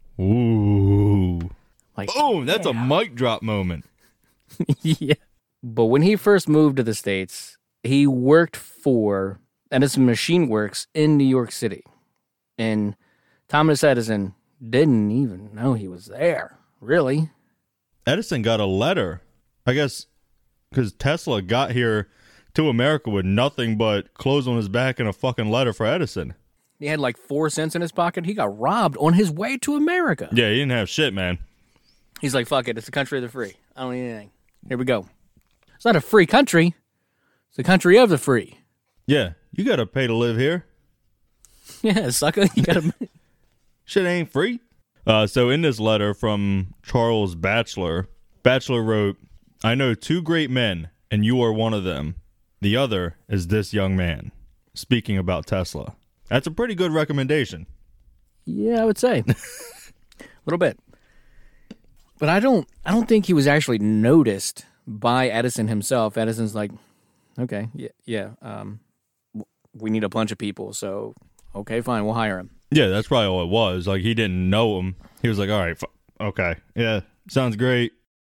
Ooh. Like, Oh, that's a mic drop moment. yeah. But when he first moved to the States, he worked for Edison Machine Works in New York City. And Thomas Edison didn't even know he was there, really. Edison got a letter, I guess, because Tesla got here to America with nothing but clothes on his back and a fucking letter for Edison. He had like four cents in his pocket. He got robbed on his way to America. Yeah, he didn't have shit, man. He's like, fuck it. It's the country of the free. I don't need anything. Here we go. It's not a free country. It's the country of the free. Yeah, you got to pay to live here. Yeah, sucker. You gotta. Shit ain't free. Uh, so in this letter from Charles Batchelor, Batchelor wrote, I know two great men, and you are one of them. The other is this young man. Speaking about Tesla. That's a pretty good recommendation. Yeah, I would say. A little bit. But I don't I don't think he was actually noticed by Edison himself. Edison's like, okay, yeah, yeah, um, w- we need a bunch of people, so, okay, fine, we'll hire him. Yeah, that's probably all it was. Like, he didn't know him. He was like, all right, f- okay. Yeah, sounds great.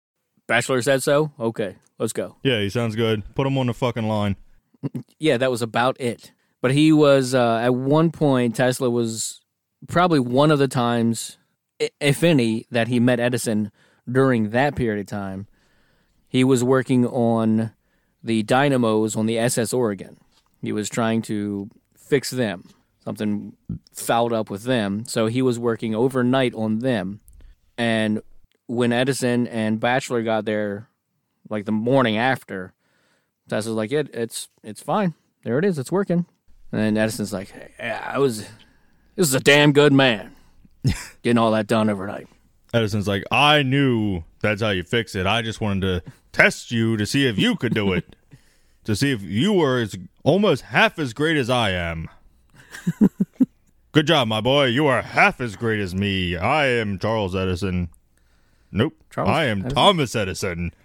Bachelor said so? Okay, let's go. Yeah, he sounds good. Put him on the fucking line. Yeah, that was about it. But he was, uh, at one point, Tesla was probably one of the times, if any, that he met Edison during that period of time. He was working on the dynamos on the S S Oregon. He was trying to fix them. Something fouled up with them. So he was working overnight on them. And when Edison and Bachelor got there, like the morning after, Tesla's like, it, it's it's fine. There it is. It's working. And then Edison's like, hey, yeah, I was, this is a damn good man. Getting all that done overnight. Edison's like, I knew that's how you fix it. I just wanted to test you to see if you could do it. To see if you were as, almost half as great as I am. Good job, my boy. You are half as great as me. I am Charles Edison. Nope. Charles I am Edison? Thomas Edison.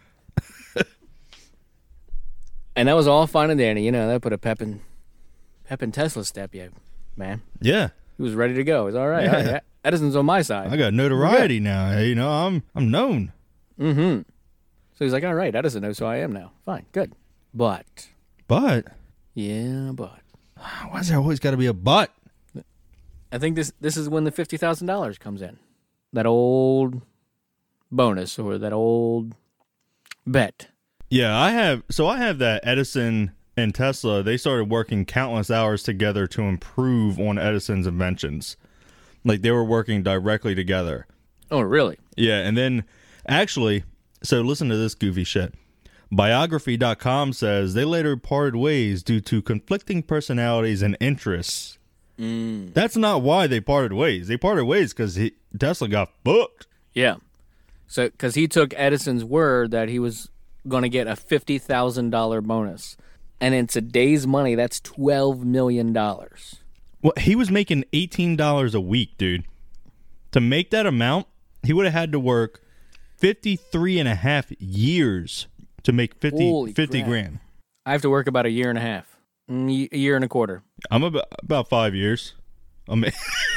And that was all fine and dandy. You know, that put a pep in, pep in Tesla's step, yeah, man. Yeah. He was ready to go. It's all right. Yeah. All right. Edison's on my side. I got notoriety now. You know, I'm I'm known. Mm-hmm. So he's like, all right, Edison knows who I am now. Fine, good. But. But. Yeah, but. Why's there always got to be a but? I think this this is when the fifty thousand dollars comes in. That old bonus or that old bet. Yeah, I have. So I have that Edison and Tesla. They started working countless hours together to improve on Edison's inventions. Like they were working directly together. Oh, really? Yeah, and then actually, so listen to this goofy shit. Biography dot com says they later parted ways due to conflicting personalities and interests. Mm. That's not why they parted ways. They parted ways because Tesla got booked. Yeah. So, because he took Edison's word that he was going to get a fifty thousand dollars bonus. And in today's money, that's twelve million dollars. Well, he was making eighteen dollars a week, dude. To make that amount, he would have had to work fifty-three and a half years to make fifty, Holy fifty crap. grand. I have to work about a year and a half. Mm, A year and a quarter. I'm about, about five years. I mean,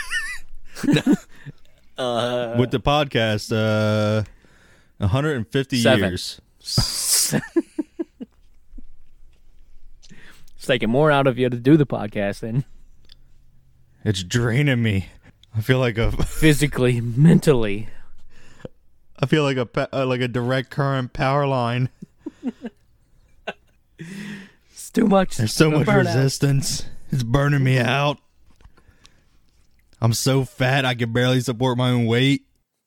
uh, with the podcast, uh, one hundred fifty Seven. years. It's taking more out of you to do the podcast than It's draining me. I feel like a, physically, mentally. I feel like a pa- uh, like a direct current power line. It's too much. There's so Gonna much burn out. resistance. It's burning me out. I'm so fat I can barely support my own weight.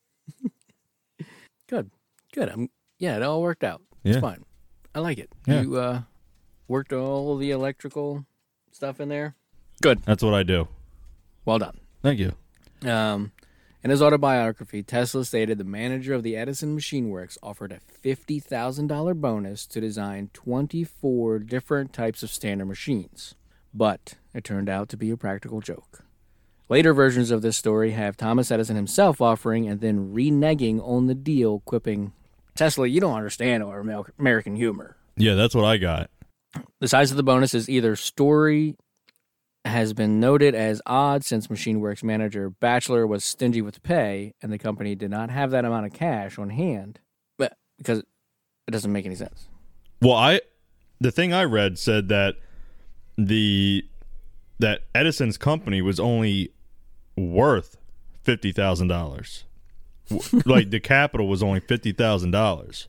Good. Good. I'm, yeah, it all worked out. Yeah. It's fine. I like it. Yeah. You uh, worked all the electrical stuff in there. Good. That's what I do. Well done. Thank you. Um, in his autobiography, Tesla stated the manager of the Edison Machine Works offered a fifty thousand dollars bonus to design twenty-four different types of standard machines. But it turned out to be a practical joke. Later versions of this story have Thomas Edison himself offering and then reneging on the deal, quipping, Tesla, you don't understand our Amer- American humor. Yeah, that's what I got. The size of the bonus is either story has been noted as odd since Machine Works manager Bachelor was stingy with pay and the company did not have that amount of cash on hand, but because it doesn't make any sense. Well, I the thing I read said that the that Edison's company was only worth fifty thousand dollars. Like the capital was only fifty thousand dollars.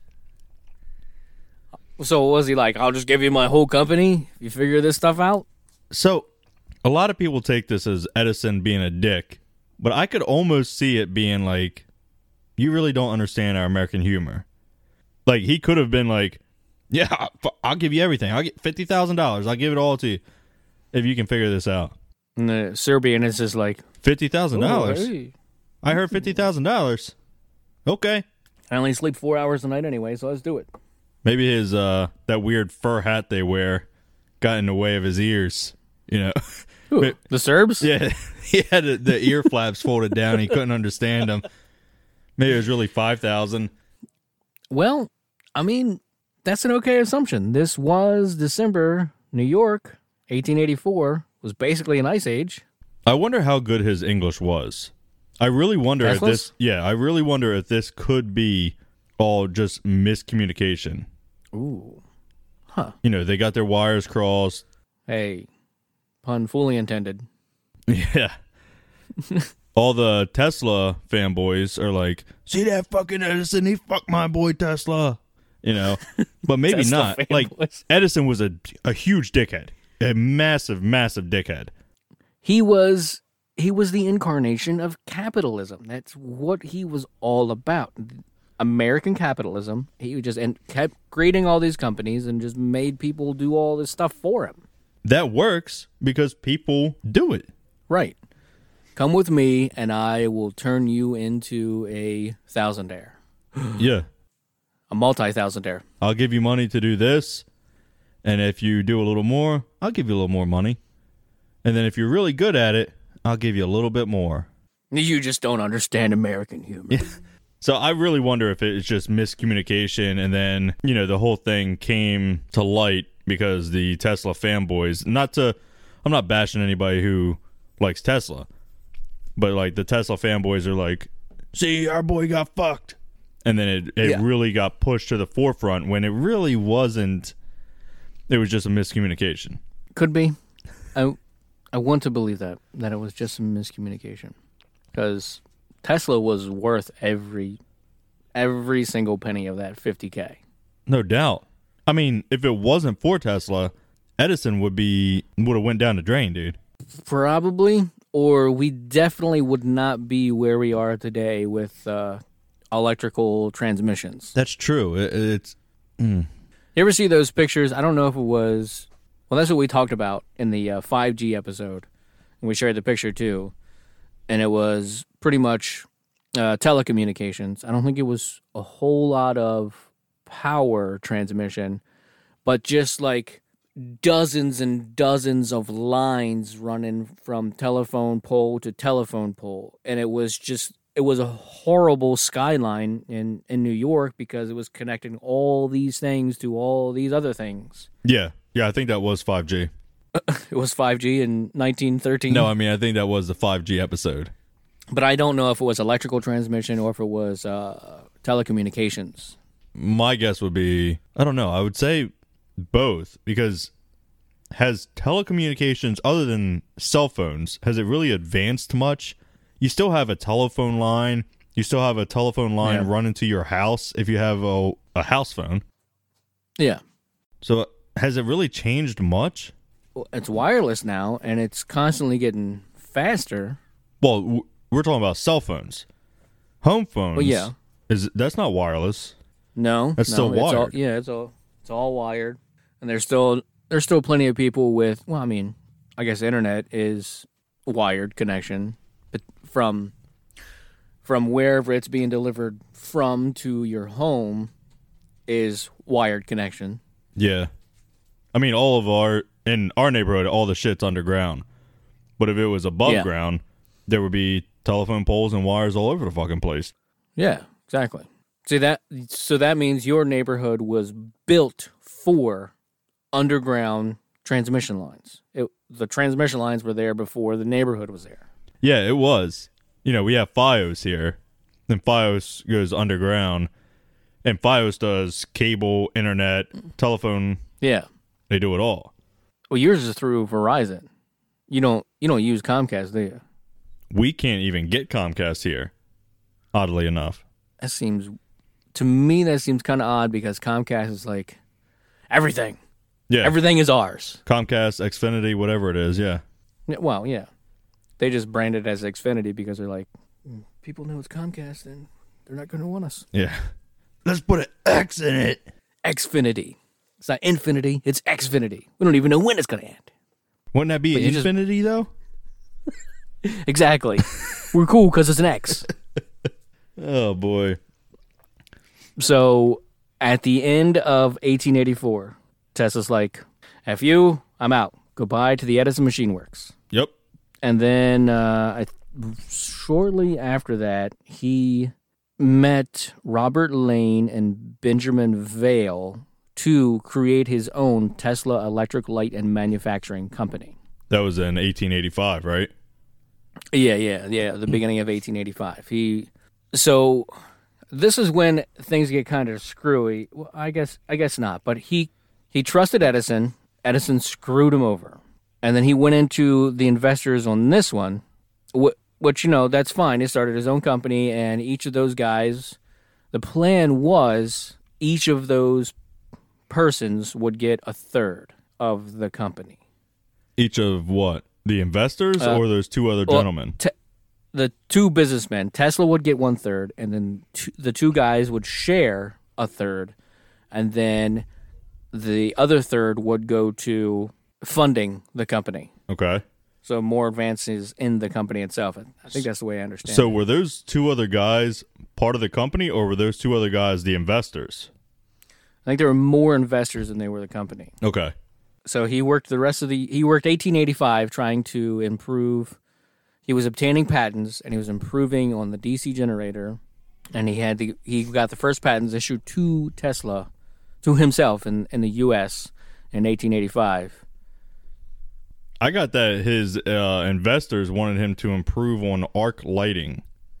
So what was he like? I'll just give you my whole company if you figure this stuff out? So a lot of people take this as Edison being a dick, but I could almost see it being like, you really don't understand our American humor. Like, he could have been like, yeah, I'll give you everything. I'll get fifty thousand dollars. I'll give it all to you if you can figure this out. And the Serbian is just like, fifty thousand "Oh, dollars. hey. I heard fifty thousand dollars. Okay. I only sleep four hours a night anyway, so let's do it. Maybe his, uh, that weird fur hat they wear got in the way of his ears, you know. Ooh, But- the Serbs? Yeah, he had the- the ear flaps folded down. He couldn't understand them. Maybe it was really five thousand. Well, I mean, that's an okay assumption. This was December, New York, eighteen eighty-four, was basically an ice age. I wonder how good his English was. I really wonder if Tesla's? this. Yeah, I really wonder if this could be all just miscommunication. Ooh. Huh. You know, they got their wires crossed. Hey, pun fully intended. Yeah. All the Tesla fanboys are like, see that fucking Edison? He fucked my boy Tesla. You know, but maybe Tesla not. Like, fanboys. Edison was a, a huge dickhead. A massive, massive dickhead. He was he was the incarnation of capitalism. That's what he was all about. American capitalism. He just and kept creating all these companies and just made people do all this stuff for him. That works because people do it. Right. Come with me and I will turn you into a thousandaire. Yeah. A multi-thousandaire. I'll give you money to do this. And if you do a little more, I'll give you a little more money. And then if you're really good at it, I'll give you a little bit more. You just don't understand American humor. Yeah. So I really wonder if it's just miscommunication and then, you know, the whole thing came to light because the Tesla fanboys, not to, I'm not bashing anybody who likes Tesla, but like the Tesla fanboys are like, see, our boy got fucked. And then it, it Yeah. really got pushed to the forefront when it really wasn't. It was just a miscommunication. Could be. I I want to believe that, that it was just some miscommunication. Because Tesla was worth every every single penny of that fifty K. No doubt. I mean, if it wasn't for Tesla, Edison would be would have went down the drain, dude. Probably. Or we definitely would not be where we are today with uh, electrical transmissions. That's true. It, it's mm. You ever see those pictures? I don't know if it was... Well, that's what we talked about in the uh, five G episode. And we shared the picture, too. And it was pretty much uh, telecommunications. I don't think it was a whole lot of power transmission, but just like dozens and dozens of lines running from telephone pole to telephone pole. And it was just... It was a horrible skyline in, in New York because it was connecting all these things to all these other things. Yeah. Yeah, I think that was five G. It was five G in nineteen thirteen. No, I mean, I think that was the five G episode. But I don't know if it was electrical transmission or if it was uh, telecommunications. My guess would be, I don't know, I would say both, because has telecommunications, other than cell phones, has it really advanced much? You still have a telephone line. You still have a telephone line Yeah. running to your house if you have a, a house phone. Yeah. So has it really changed much? Well, it's wireless now, and it's constantly getting faster. Well, w- we're talking about cell phones. Home phones. Well, yeah. Is that's not wireless. No. That's no, still it's all- wired. yeah, it's all it's all wired. And there's still there's still plenty of people with, well, I mean, I guess internet is wired connection. But from from wherever it's being delivered from to your home is wired connection. Yeah. I mean, all of our, in our neighborhood, all the shit's underground. But if it was above Yeah. ground, there would be telephone poles and wires all over the fucking place. Yeah, exactly. See that? So that means your neighborhood was built for underground transmission lines. It, the transmission lines were there before the neighborhood was there. Yeah, it was. You know, we have Fios here. Then Fios goes underground. And Fios does cable, internet, telephone. Yeah. They do it all. Well, yours is through Verizon. You don't. You don't use Comcast, do you? We can't even get Comcast here, oddly enough. That seems, to me, that seems kind of odd because Comcast is like everything. Yeah. Everything is ours. Comcast, Xfinity, whatever it is, yeah. Yeah, well, yeah. They just brand it as Xfinity because they're like, "Mm, people know it's Comcast and they're not going to want us. Yeah. Let's put an X in it. Xfinity. It's not Infinity, it's Xfinity. We don't even know when it's going to end. Wouldn't that be But you just- Infinity, though? Exactly. We're cool because it's an X. Oh, boy. So at the end of eighteen eighty-four, Tesla's like, F you, I'm out. Goodbye to the Edison Machine Works. Yep. And then uh, I, shortly after that, he met Robert Lane and Benjamin Vail to create his own Tesla Electric Light and Manufacturing Company. That was in eighteen eighty-five, right? Yeah, yeah, yeah. The beginning of eighteen eighty-five. He, so This is when things get kind of screwy. Well, I guess I guess not. But he he trusted Edison. Edison screwed him over, and then he went into the investors on this one. Which, you know, that's fine. He started his own company, and each of those guys, the plan was each of those persons would get a third of the company. Each of what? The investors Uh, or those two other well, gentlemen? Te- the two businessmen, Tesla would get one third, and then t- the two guys would share a third, and then the other third would go to funding the company. Okay. So more advances in the company itself. I think that's the way I understand So it. were those two other guys part of the company, or were those two other guys the investors? I think there were more investors than they were the company. Okay. So he worked the rest of the he worked eighteen eighty-five trying to improve. He was obtaining patents and he was improving on the D C generator, and he had the he got the first patents issued to Tesla, to himself in in the U S in eighteen eighty-five. I got that his uh, investors wanted him to improve on arc lighting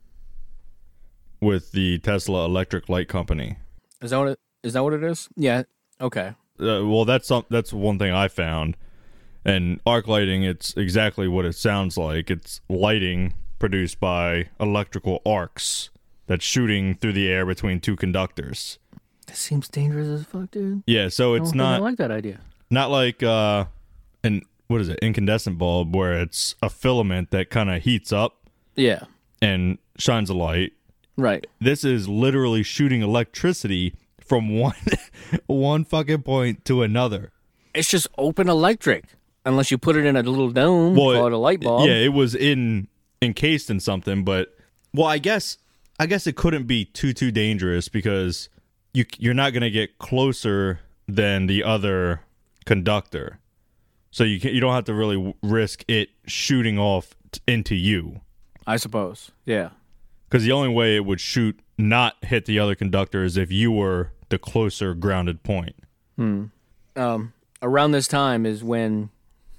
with the Tesla Electric Light Company. Is that what it, is that what it is? Yeah. Okay. Uh, well, that's some, that's one thing I found. And arc lighting, it's exactly what it sounds like. It's lighting produced by electrical arcs that's shooting through the air between two conductors. That seems dangerous as fuck, dude. Yeah, so I it's don't think not I like that idea. not like uh, an what is it, incandescent bulb, where it's a filament that kind of heats up Yeah. and shines a light. Right. This is literally shooting electricity from one one fucking point to another. It's just open electric, unless you put it in a little dome Well, called a light bulb. Yeah, it was in encased in something, but well, I guess I guess it couldn't be too too dangerous because you you're not going to get closer than the other conductor, so you can, you don't have to really risk it shooting off t- into you. I suppose. Yeah. Because the only way it would shoot not hit the other conductor is if you were the closer grounded point. Hmm. Um, around this time is when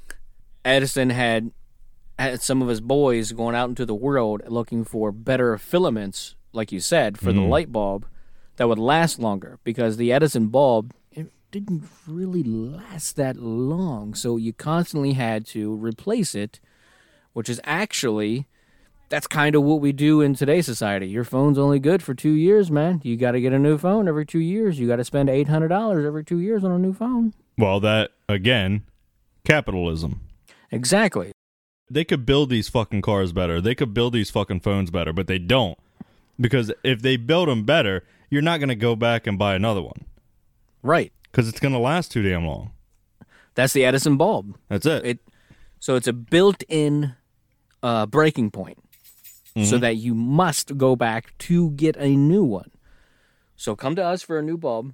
Edison had had some of his boys going out into the world looking for better filaments, like you said, for the light bulb that would last longer, because the Edison bulb, it didn't really last that long, so you constantly had to replace it, which is actually, that's kind of what we do in today's society. Your phone's only good for two years, man. You got to get a new phone every two years. You got to spend eight hundred dollars every two years on a new phone. Well, that, again, capitalism. Exactly. They could build these fucking cars better. They could build these fucking phones better, but they don't. Because if they build them better, you're not going to go back and buy another one. Right. Because it's going to last too damn long. That's the Edison bulb. That's it. It so it's a built-in uh, breaking point, Mm-hmm. so that you must go back to get a new one. So come to us for a new bulb.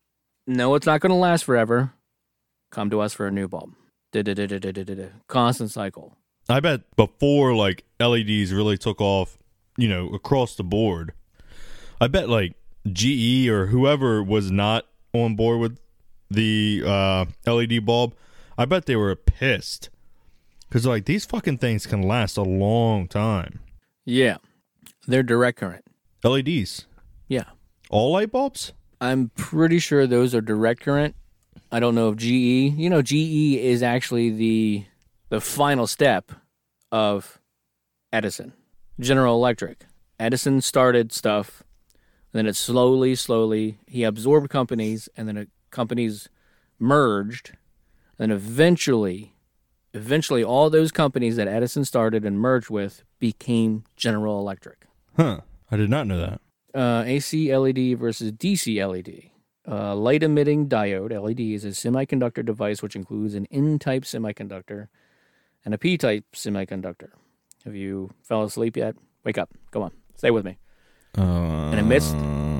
No, it's not going to last forever. Come to us for a new bulb. Da-da-da-da-da-da-da. Constant cycle. I bet before like L E Ds really took off, you know, across the board, I bet like G E or whoever was not on board with the uh, L E D bulb, I bet they were pissed. Because like these fucking things can last a long time. Yeah. They're direct current. L E Ds. Yeah. All light bulbs? I'm pretty sure those are direct current. I don't know if G E, you know, G E is actually the the final step of Edison. General Electric. Edison started stuff, and then it slowly, slowly, he absorbed companies, and then it, companies merged, and eventually, eventually all those companies that Edison started and merged with became General Electric. Huh. I did not know that. Uh, A C L E D versus D C L E D. Uh, light-emitting diode, L E D, is a semiconductor device which includes an N-type semiconductor and a P-type semiconductor. Have you fell asleep yet? Wake up. Come on. Stay with me. Uh, And emits,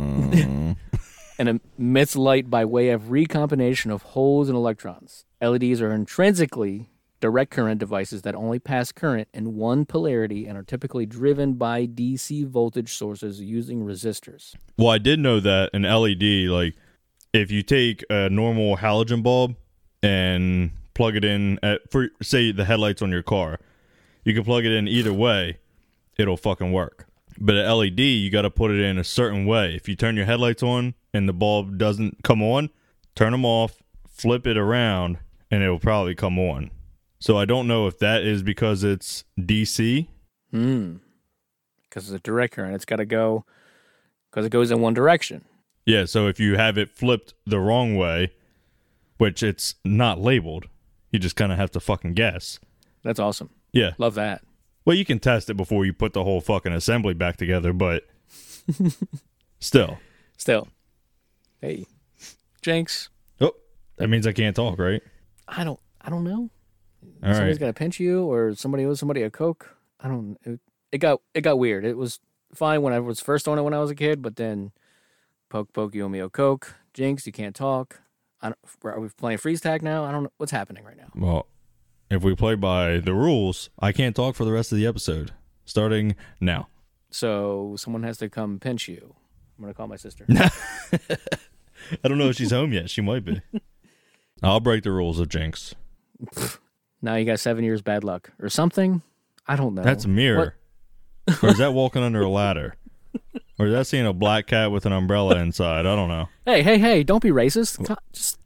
and emits light by way of recombination of holes and electrons. L E Ds are intrinsically direct current devices that only pass current in one polarity and are typically driven by D C voltage sources using resistors. Well, I did know that an L E D, like, if you take a normal halogen bulb and plug it in at, for say, the headlights on your car, you can plug it in either way, it'll fucking work. But an L E D, you got to put it in a certain way. If you turn your headlights on and the bulb doesn't come on, turn them off, flip it around, and it will probably come on. So I don't know if that is because it's D C. Hmm. Because it's a direct current. It's got to go, because it goes in one direction. Yeah, so if you have it flipped the wrong way, which it's not labeled, you just kind of have to fucking guess. That's awesome. Yeah. Love that. Well, you can test it before you put the whole fucking assembly back together, but still. Still. Hey, Jenks. Oh, that means I can't talk, right? I don't. I don't know. All Somebody's right. got to pinch you, or somebody owes somebody a Coke. I don't. It, it got. It got weird. It was fine when I was first on it when I was a kid, but then poke, poke, you owe me a Coke. Jinx, you can't talk. I don't, are we playing freeze tag now? I don't know what's happening right now. Well, if we play by the rules, I can't talk for the rest of the episode, starting now. So someone has to come pinch you. I'm gonna call my sister. I don't know if she's home yet. She might be. I'll break the rules of Jinx. Now you got seven years bad luck or something. I don't know. That's a mirror. Or is that walking under a ladder? Or is that seeing a black cat with an umbrella inside? I don't know. Hey, hey, hey! Don't be racist. Co- Just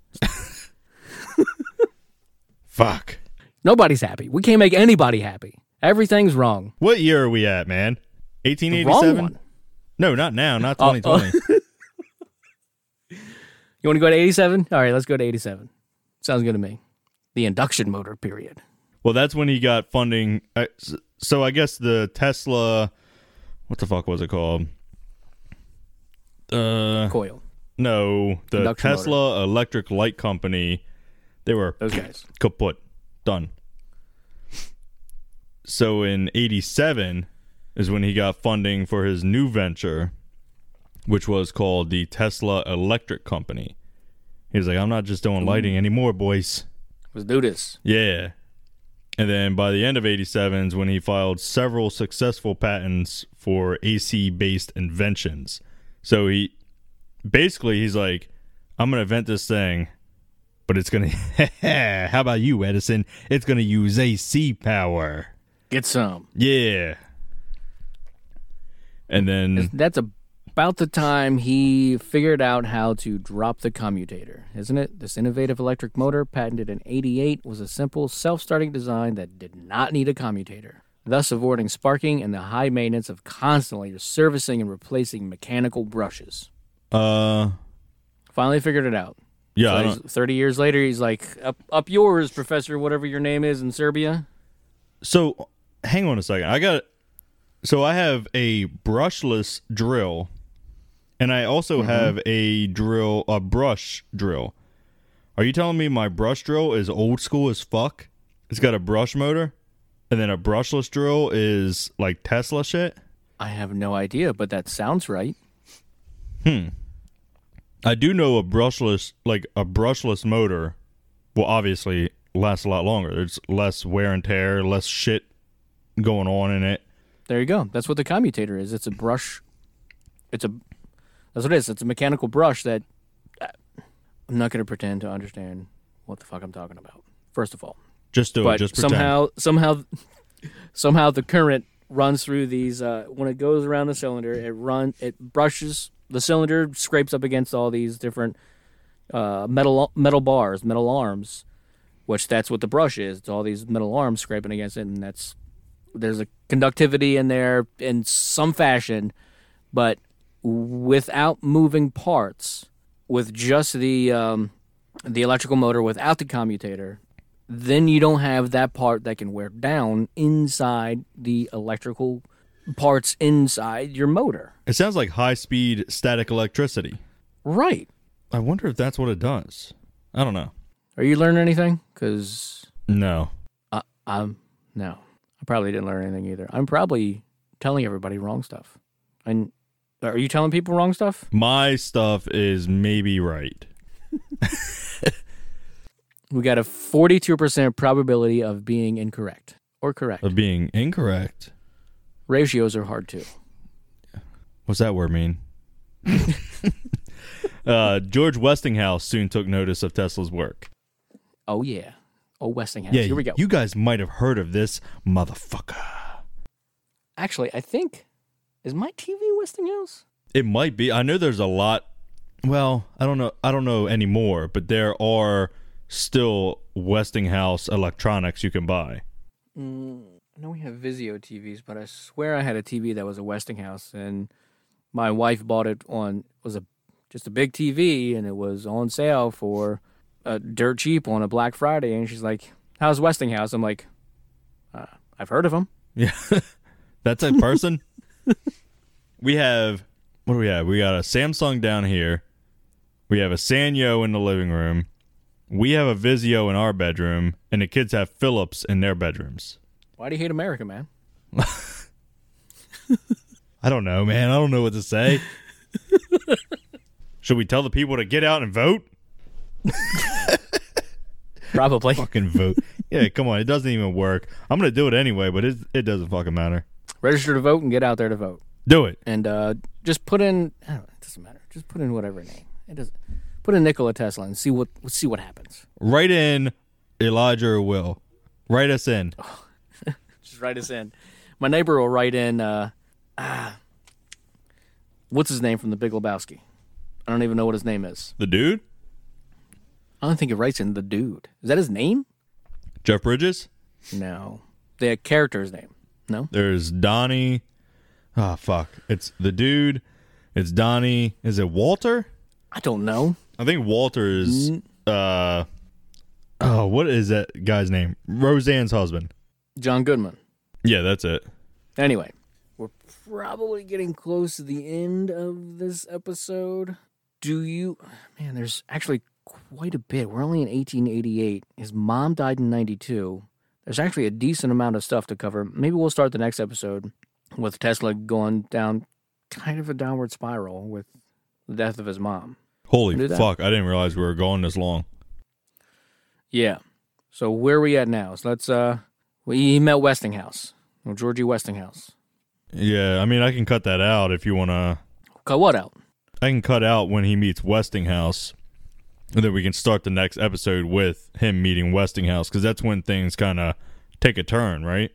Fuck. nobody's happy. We can't make anybody happy. Everything's wrong. What year are we at, man? eighteen The eighty-seven? wrong one. No, not now. Not Oh, twenty twenty. oh. You want to go to eighty-seven? All right, let's go to eighty-seven. Sounds good to me. The induction motor period. Well, that's when he got funding. Uh, s- so I guess the Tesla, what the fuck was it called? Uh, Coil. no, the Induction Tesla Electric Light Company. They were Those guys. kaput, done. So in eighty-seven is when he got funding for his new venture, which was called the Tesla Electric Company. He was like, I'm not just doing lighting anymore, boys. Let's do this. Yeah. And then by the end of eighty-seven is when he filed several successful patents for A C-based inventions. So he basically he's like, I'm going to invent this thing, but it's going to, how about you, Edison? It's going to use A C power. Get some. Yeah. And then, That's about the time he figured out how to drop the commutator, isn't it? This innovative electric motor, patented in eighty-eight, was a simple, self-starting design that did not need a commutator, thus avoiding sparking and the high maintenance of constantly servicing and replacing mechanical brushes. uh, Finally figured it out. yeah, So I he's- don't, thirty years later, he's like, up, up yours, Professor, whatever your name is in Serbia. so hang on a second. I got, so I have a brushless drill. And I also Mm-hmm. have a drill, a brush drill. Are you telling me my brush drill is old school as fuck? It's got a brush motor, and then a brushless drill is like Tesla shit? I have no idea, but that sounds right. I do know a brushless, like a brushless motor will obviously last a lot longer. There's less wear and tear, less shit going on in it. There you go. That's what the commutator is. It's a brush. It's a. That's what it is. It's a mechanical brush that. uh, I'm not going to pretend to understand what the fuck I'm talking about. First of all, Just do it. but Just pretend. somehow, somehow, somehow the current runs through these. Uh, when it goes around the cylinder, it run. It brushes the cylinder, scrapes up against all these different uh, metal metal bars, metal arms, which that's what the brush is. It's all these metal arms scraping against it, and that's there's a conductivity in there in some fashion, but without moving parts, with just the um, the electrical motor without the commutator, then you don't have that part that can wear down inside the electrical parts inside your motor. It sounds like high speed static electricity. Right. I wonder if that's what it does. I don't know. Are you learning anything? Because No. I, I'm no, I probably didn't learn anything either. I'm probably telling everybody wrong stuff. And are you telling people wrong stuff? My stuff is maybe right. We got a forty-two percent probability of being incorrect or correct. Of being incorrect. Ratios are hard too. What's that word mean? uh, George Westinghouse soon took notice of Tesla's work. Oh yeah. Oh Westinghouse. Yeah, Here we go. You guys might have heard of this motherfucker. Actually, I think Is my T V Westinghouse? It might be. I know there's a lot. Well, I don't know. I don't know anymore, but there are still Westinghouse electronics you can buy. Mm, I know we have Vizio T Vs, but I swear I had a T V that was a Westinghouse, and my wife bought it on was a just a big T V, and it was on sale for uh, dirt cheap on a Black Friday. And she's like, "How's Westinghouse?" I'm like, uh, "I've heard of them." Yeah, that's a person. We have what do we have? We got a Samsung down here. We have a Sanyo in the living room. We have a Vizio in our bedroom, and the kids have Philips in their bedrooms. Why do you hate America, man? I don't know, man. I don't know what to say. Should we tell the people to get out and vote? Probably. Fucking vote. Yeah, come on. It doesn't even work. I'm going to do it anyway, but it, it doesn't fucking matter. Register to vote and get out there to vote. Do it. And uh, just put in, I don't know, it doesn't matter. Just put in whatever name. It doesn't. Put in Nikola Tesla and see what let's see what happens. Write in Elijah or Will. Write us in. Oh, just write us in. My neighbor will write in, uh, ah, what's his name from The Big Lebowski? I don't even know what his name is. The dude? I don't think it writes in the dude. Is that his name? Jeff Bridges? No. The character's name. No? There's Donnie. Oh, fuck. It's the dude. It's Donnie. Is it Walter? I don't know. I think Walter is, uh, oh, what is that guy's name? Roseanne's husband. John Goodman. Yeah, that's it. Anyway, we're probably getting close to the end of this episode. Do you, man, there's actually quite a bit. We're only in eighteen eighty-eight. His mom died in ninety-two. There's actually a decent amount of stuff to cover. Maybe we'll start the next episode with Tesla going down kind of a downward spiral with the death of his mom. Holy fuck, I didn't realize we were going this long. Yeah. So where are we at now? So let's, uh, we met Westinghouse. Or Georgie Westinghouse. Yeah, I mean, I can cut that out if you want to. Cut what out? I can cut out when he meets Westinghouse, and then we can start the next episode with him meeting Westinghouse, because that's when things kind of take a turn, right?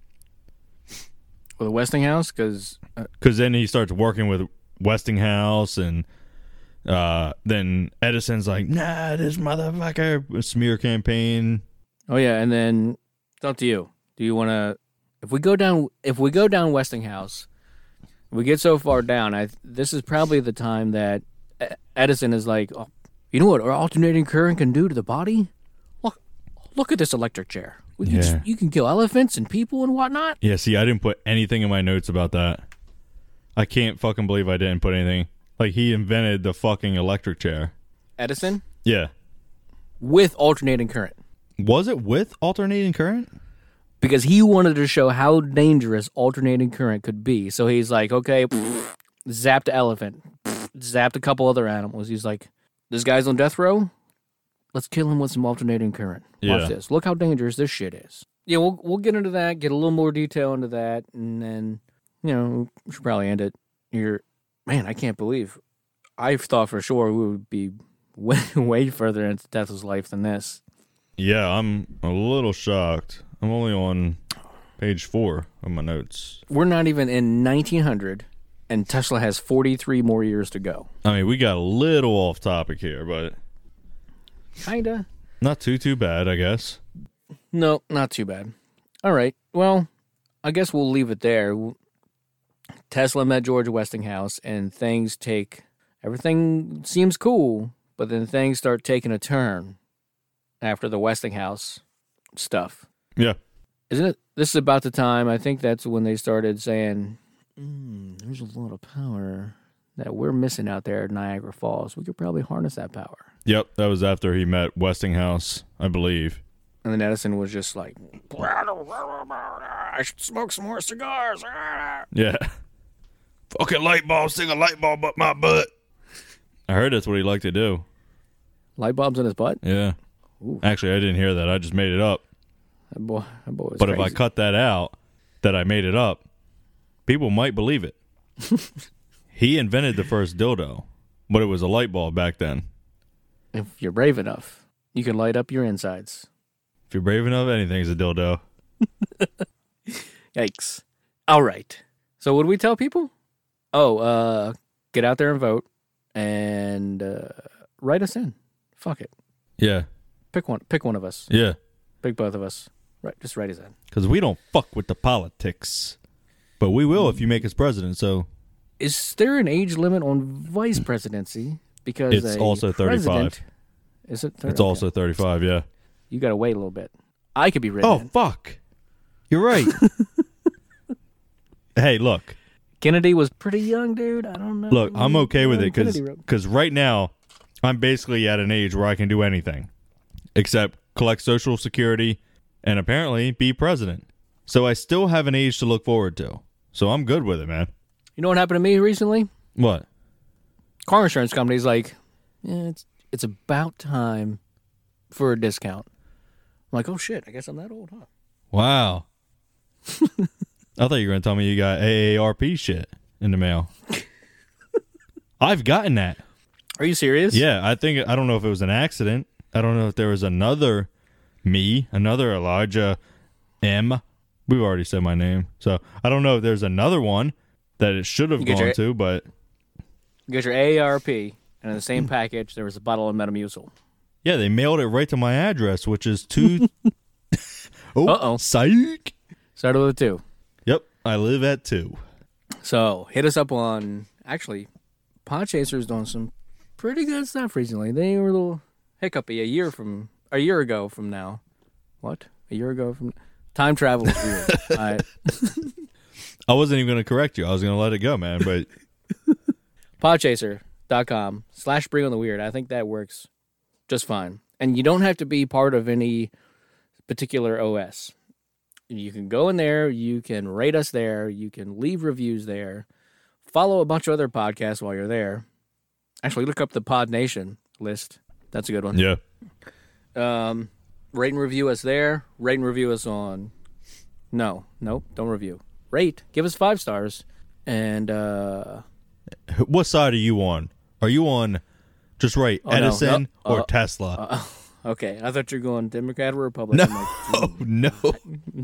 With Westinghouse? Because uh, Cause then he starts working with Westinghouse, and uh, then Edison's like, nah, this motherfucker, smear campaign. Oh, yeah, and then it's up to you. Do you want to, if we go down, if we go down Westinghouse, we get so far down, I this is probably the time that Edison is like, oh, you know what our alternating current can do to the body? Look, look at this electric chair. We can, Yeah. You can kill elephants and people and whatnot. Yeah, see, I didn't put anything in my notes about that. I can't fucking believe I didn't put anything. Like, he invented the fucking electric chair. Edison? Yeah. With alternating current. Was it with alternating current? Because he wanted to show how dangerous alternating current could be. So he's like, okay, pff, zapped an elephant, pff, zapped a couple other animals. He's like, this guy's on death row? Let's kill him with some alternating current. Watch Yeah. this. Look how dangerous this shit is. Yeah, we'll we'll get into that, get a little more detail into that, and then, you know, we should probably end it here. Man, I can't believe. I thought for sure we would be way, way further into Tesla's life than this. Yeah, I'm a little shocked. I'm only on page four of my notes. We're not even in nineteen hundred, and Tesla has forty-three more years to go. I mean, we got a little off topic here, but Kinda. not too, too bad, I guess. No, not too bad. All right. Well, I guess we'll leave it there. Tesla met George Westinghouse, and things take... Everything seems cool, but then things start taking a turn after the Westinghouse stuff. Yeah. Isn't it? This is about the time, I think that's when they started saying, mm, there's a lot of power that we're missing out there at Niagara Falls. We could probably harness that power. Yep, that was after he met Westinghouse, I believe. And then Edison was just like, I should smoke some more cigars. Yeah. Fucking light bulb, sing a light bulb up my butt. I heard that's what he liked to do. Light bulbs in his butt? Yeah. Ooh. Actually, I didn't hear that. I just made it up. That boy, that boy was But crazy. if I cut that out, that I made it up, people might believe it. He invented the first dildo, but it was a light bulb back then. If you're brave enough, you can light up your insides. If you're brave enough, anything's a dildo. Yikes. All right. So what do we tell people? Oh, uh, get out there and vote, and uh, write us in. Fuck it. Yeah. Pick one. Pick one of us. Yeah. Pick both of us. Right. Just write us in. Because we don't fuck with the politics. But we will if you make us president, so. Is there an age limit on vice presidency? Because It's a also thirty-five. president- Is it? thirty? It's Okay. also thirty-five, yeah. You got to wait a little bit. I could be written Oh, in. fuck. You're right. Hey, look. Kennedy was pretty young, dude. I don't know. Look, I'm okay with it Kennedy wrote- because right now I'm basically at an age where I can do anything except collect Social Security and apparently be president. So I still have an age to look forward to. So I'm good with it, man. You know what happened to me recently? What? Car insurance company's like, yeah, it's it's about time for a discount. I'm like, oh shit, I guess I'm that old, huh? Wow. I thought you were going to tell me you got A A R P shit in the mail. I've gotten that. Are you serious? Yeah, I think, I don't know if it was an accident. I don't know if there was another me, another Elijah M. We've already said my name. So I don't know if there's another one that it should have You get gone your- to, but You get your A A R P, and in the same package, there was a bottle of Metamucil. yeah, they mailed it right to my address, which is two. oh, Uh-oh. psych. Started with a two. Yep, I live at two. So hit us up on, actually, Podchaser's doing some pretty good stuff recently. They were a little hiccupy a year from, a year ago from now. What? A year ago from, time travel is weird. I, I wasn't even going to correct you. I was going to let it go, man. But Podchaser.com slash bring on the weird. I think that works just fine. And you don't have to be part of any particular O S. You can go in there, you can rate us there, you can leave reviews there, follow a bunch of other podcasts while you're there. Actually, look up the Pod Nation list. That's a good one. yeah, Um, rate and review us there. Rate and review us on... No, nope, don't review. Rate. Give us five stars. And, uh... what side are you on? Are you on just right Oh, no, Edison no, or uh, Tesla? Uh, okay, I thought you were going Democrat or Republican. No. I'm like, Oh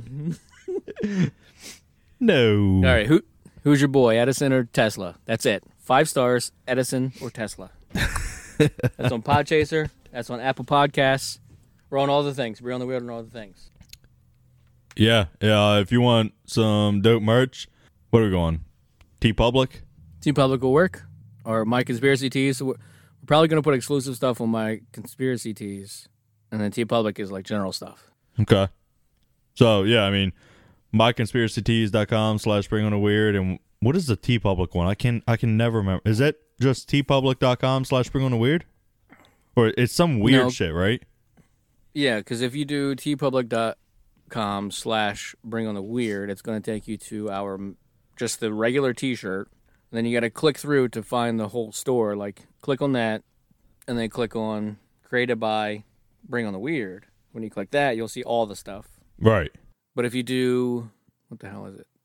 no, no. all right, who who's your boy, Edison or Tesla? That's it. Five stars, Edison or Tesla. That's on Podchaser. That's on Apple Podcasts. We're on all the things. We're on the wheel and all the things. Yeah, yeah. If you want some dope merch, what are we going? T-Public? Team Public will work, or my conspiracy tees. We're probably going to put exclusive stuff on my conspiracy tees, and then Team Public is like general stuff. Okay. So yeah, I mean, myconspiracytees.com slash bring on a weird, and what is the T-Public one? I can I can never remember. Is that just tpublic.com slash bring on a weird, or it's some weird No. shit, right? Yeah, because if you do tpublic.com slash bring on the weird, it's going to take you to our just the regular T-shirt. And then you got to click through to find the whole store. Like, click on that, and then click on created by Bring on the Weird. When you click that, you'll see all the stuff. Right. But if you do, what the hell is it?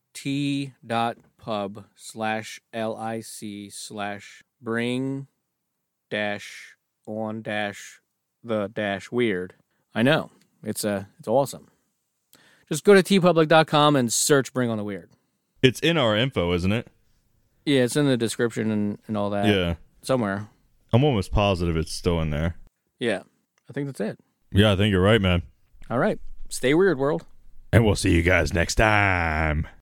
T.pub slash L-I-C slash bring dash on dash the dash weird. I know. It's uh, it's awesome. Just go to tpublic dot com and search Bring on the Weird. It's in our info, isn't it? Yeah, it's in the description and, and all that. Yeah. Somewhere. I'm almost positive it's still in there. Yeah. I think that's it. Yeah, I think you're right, man. All right. Stay weird, world. And we'll see you guys next time.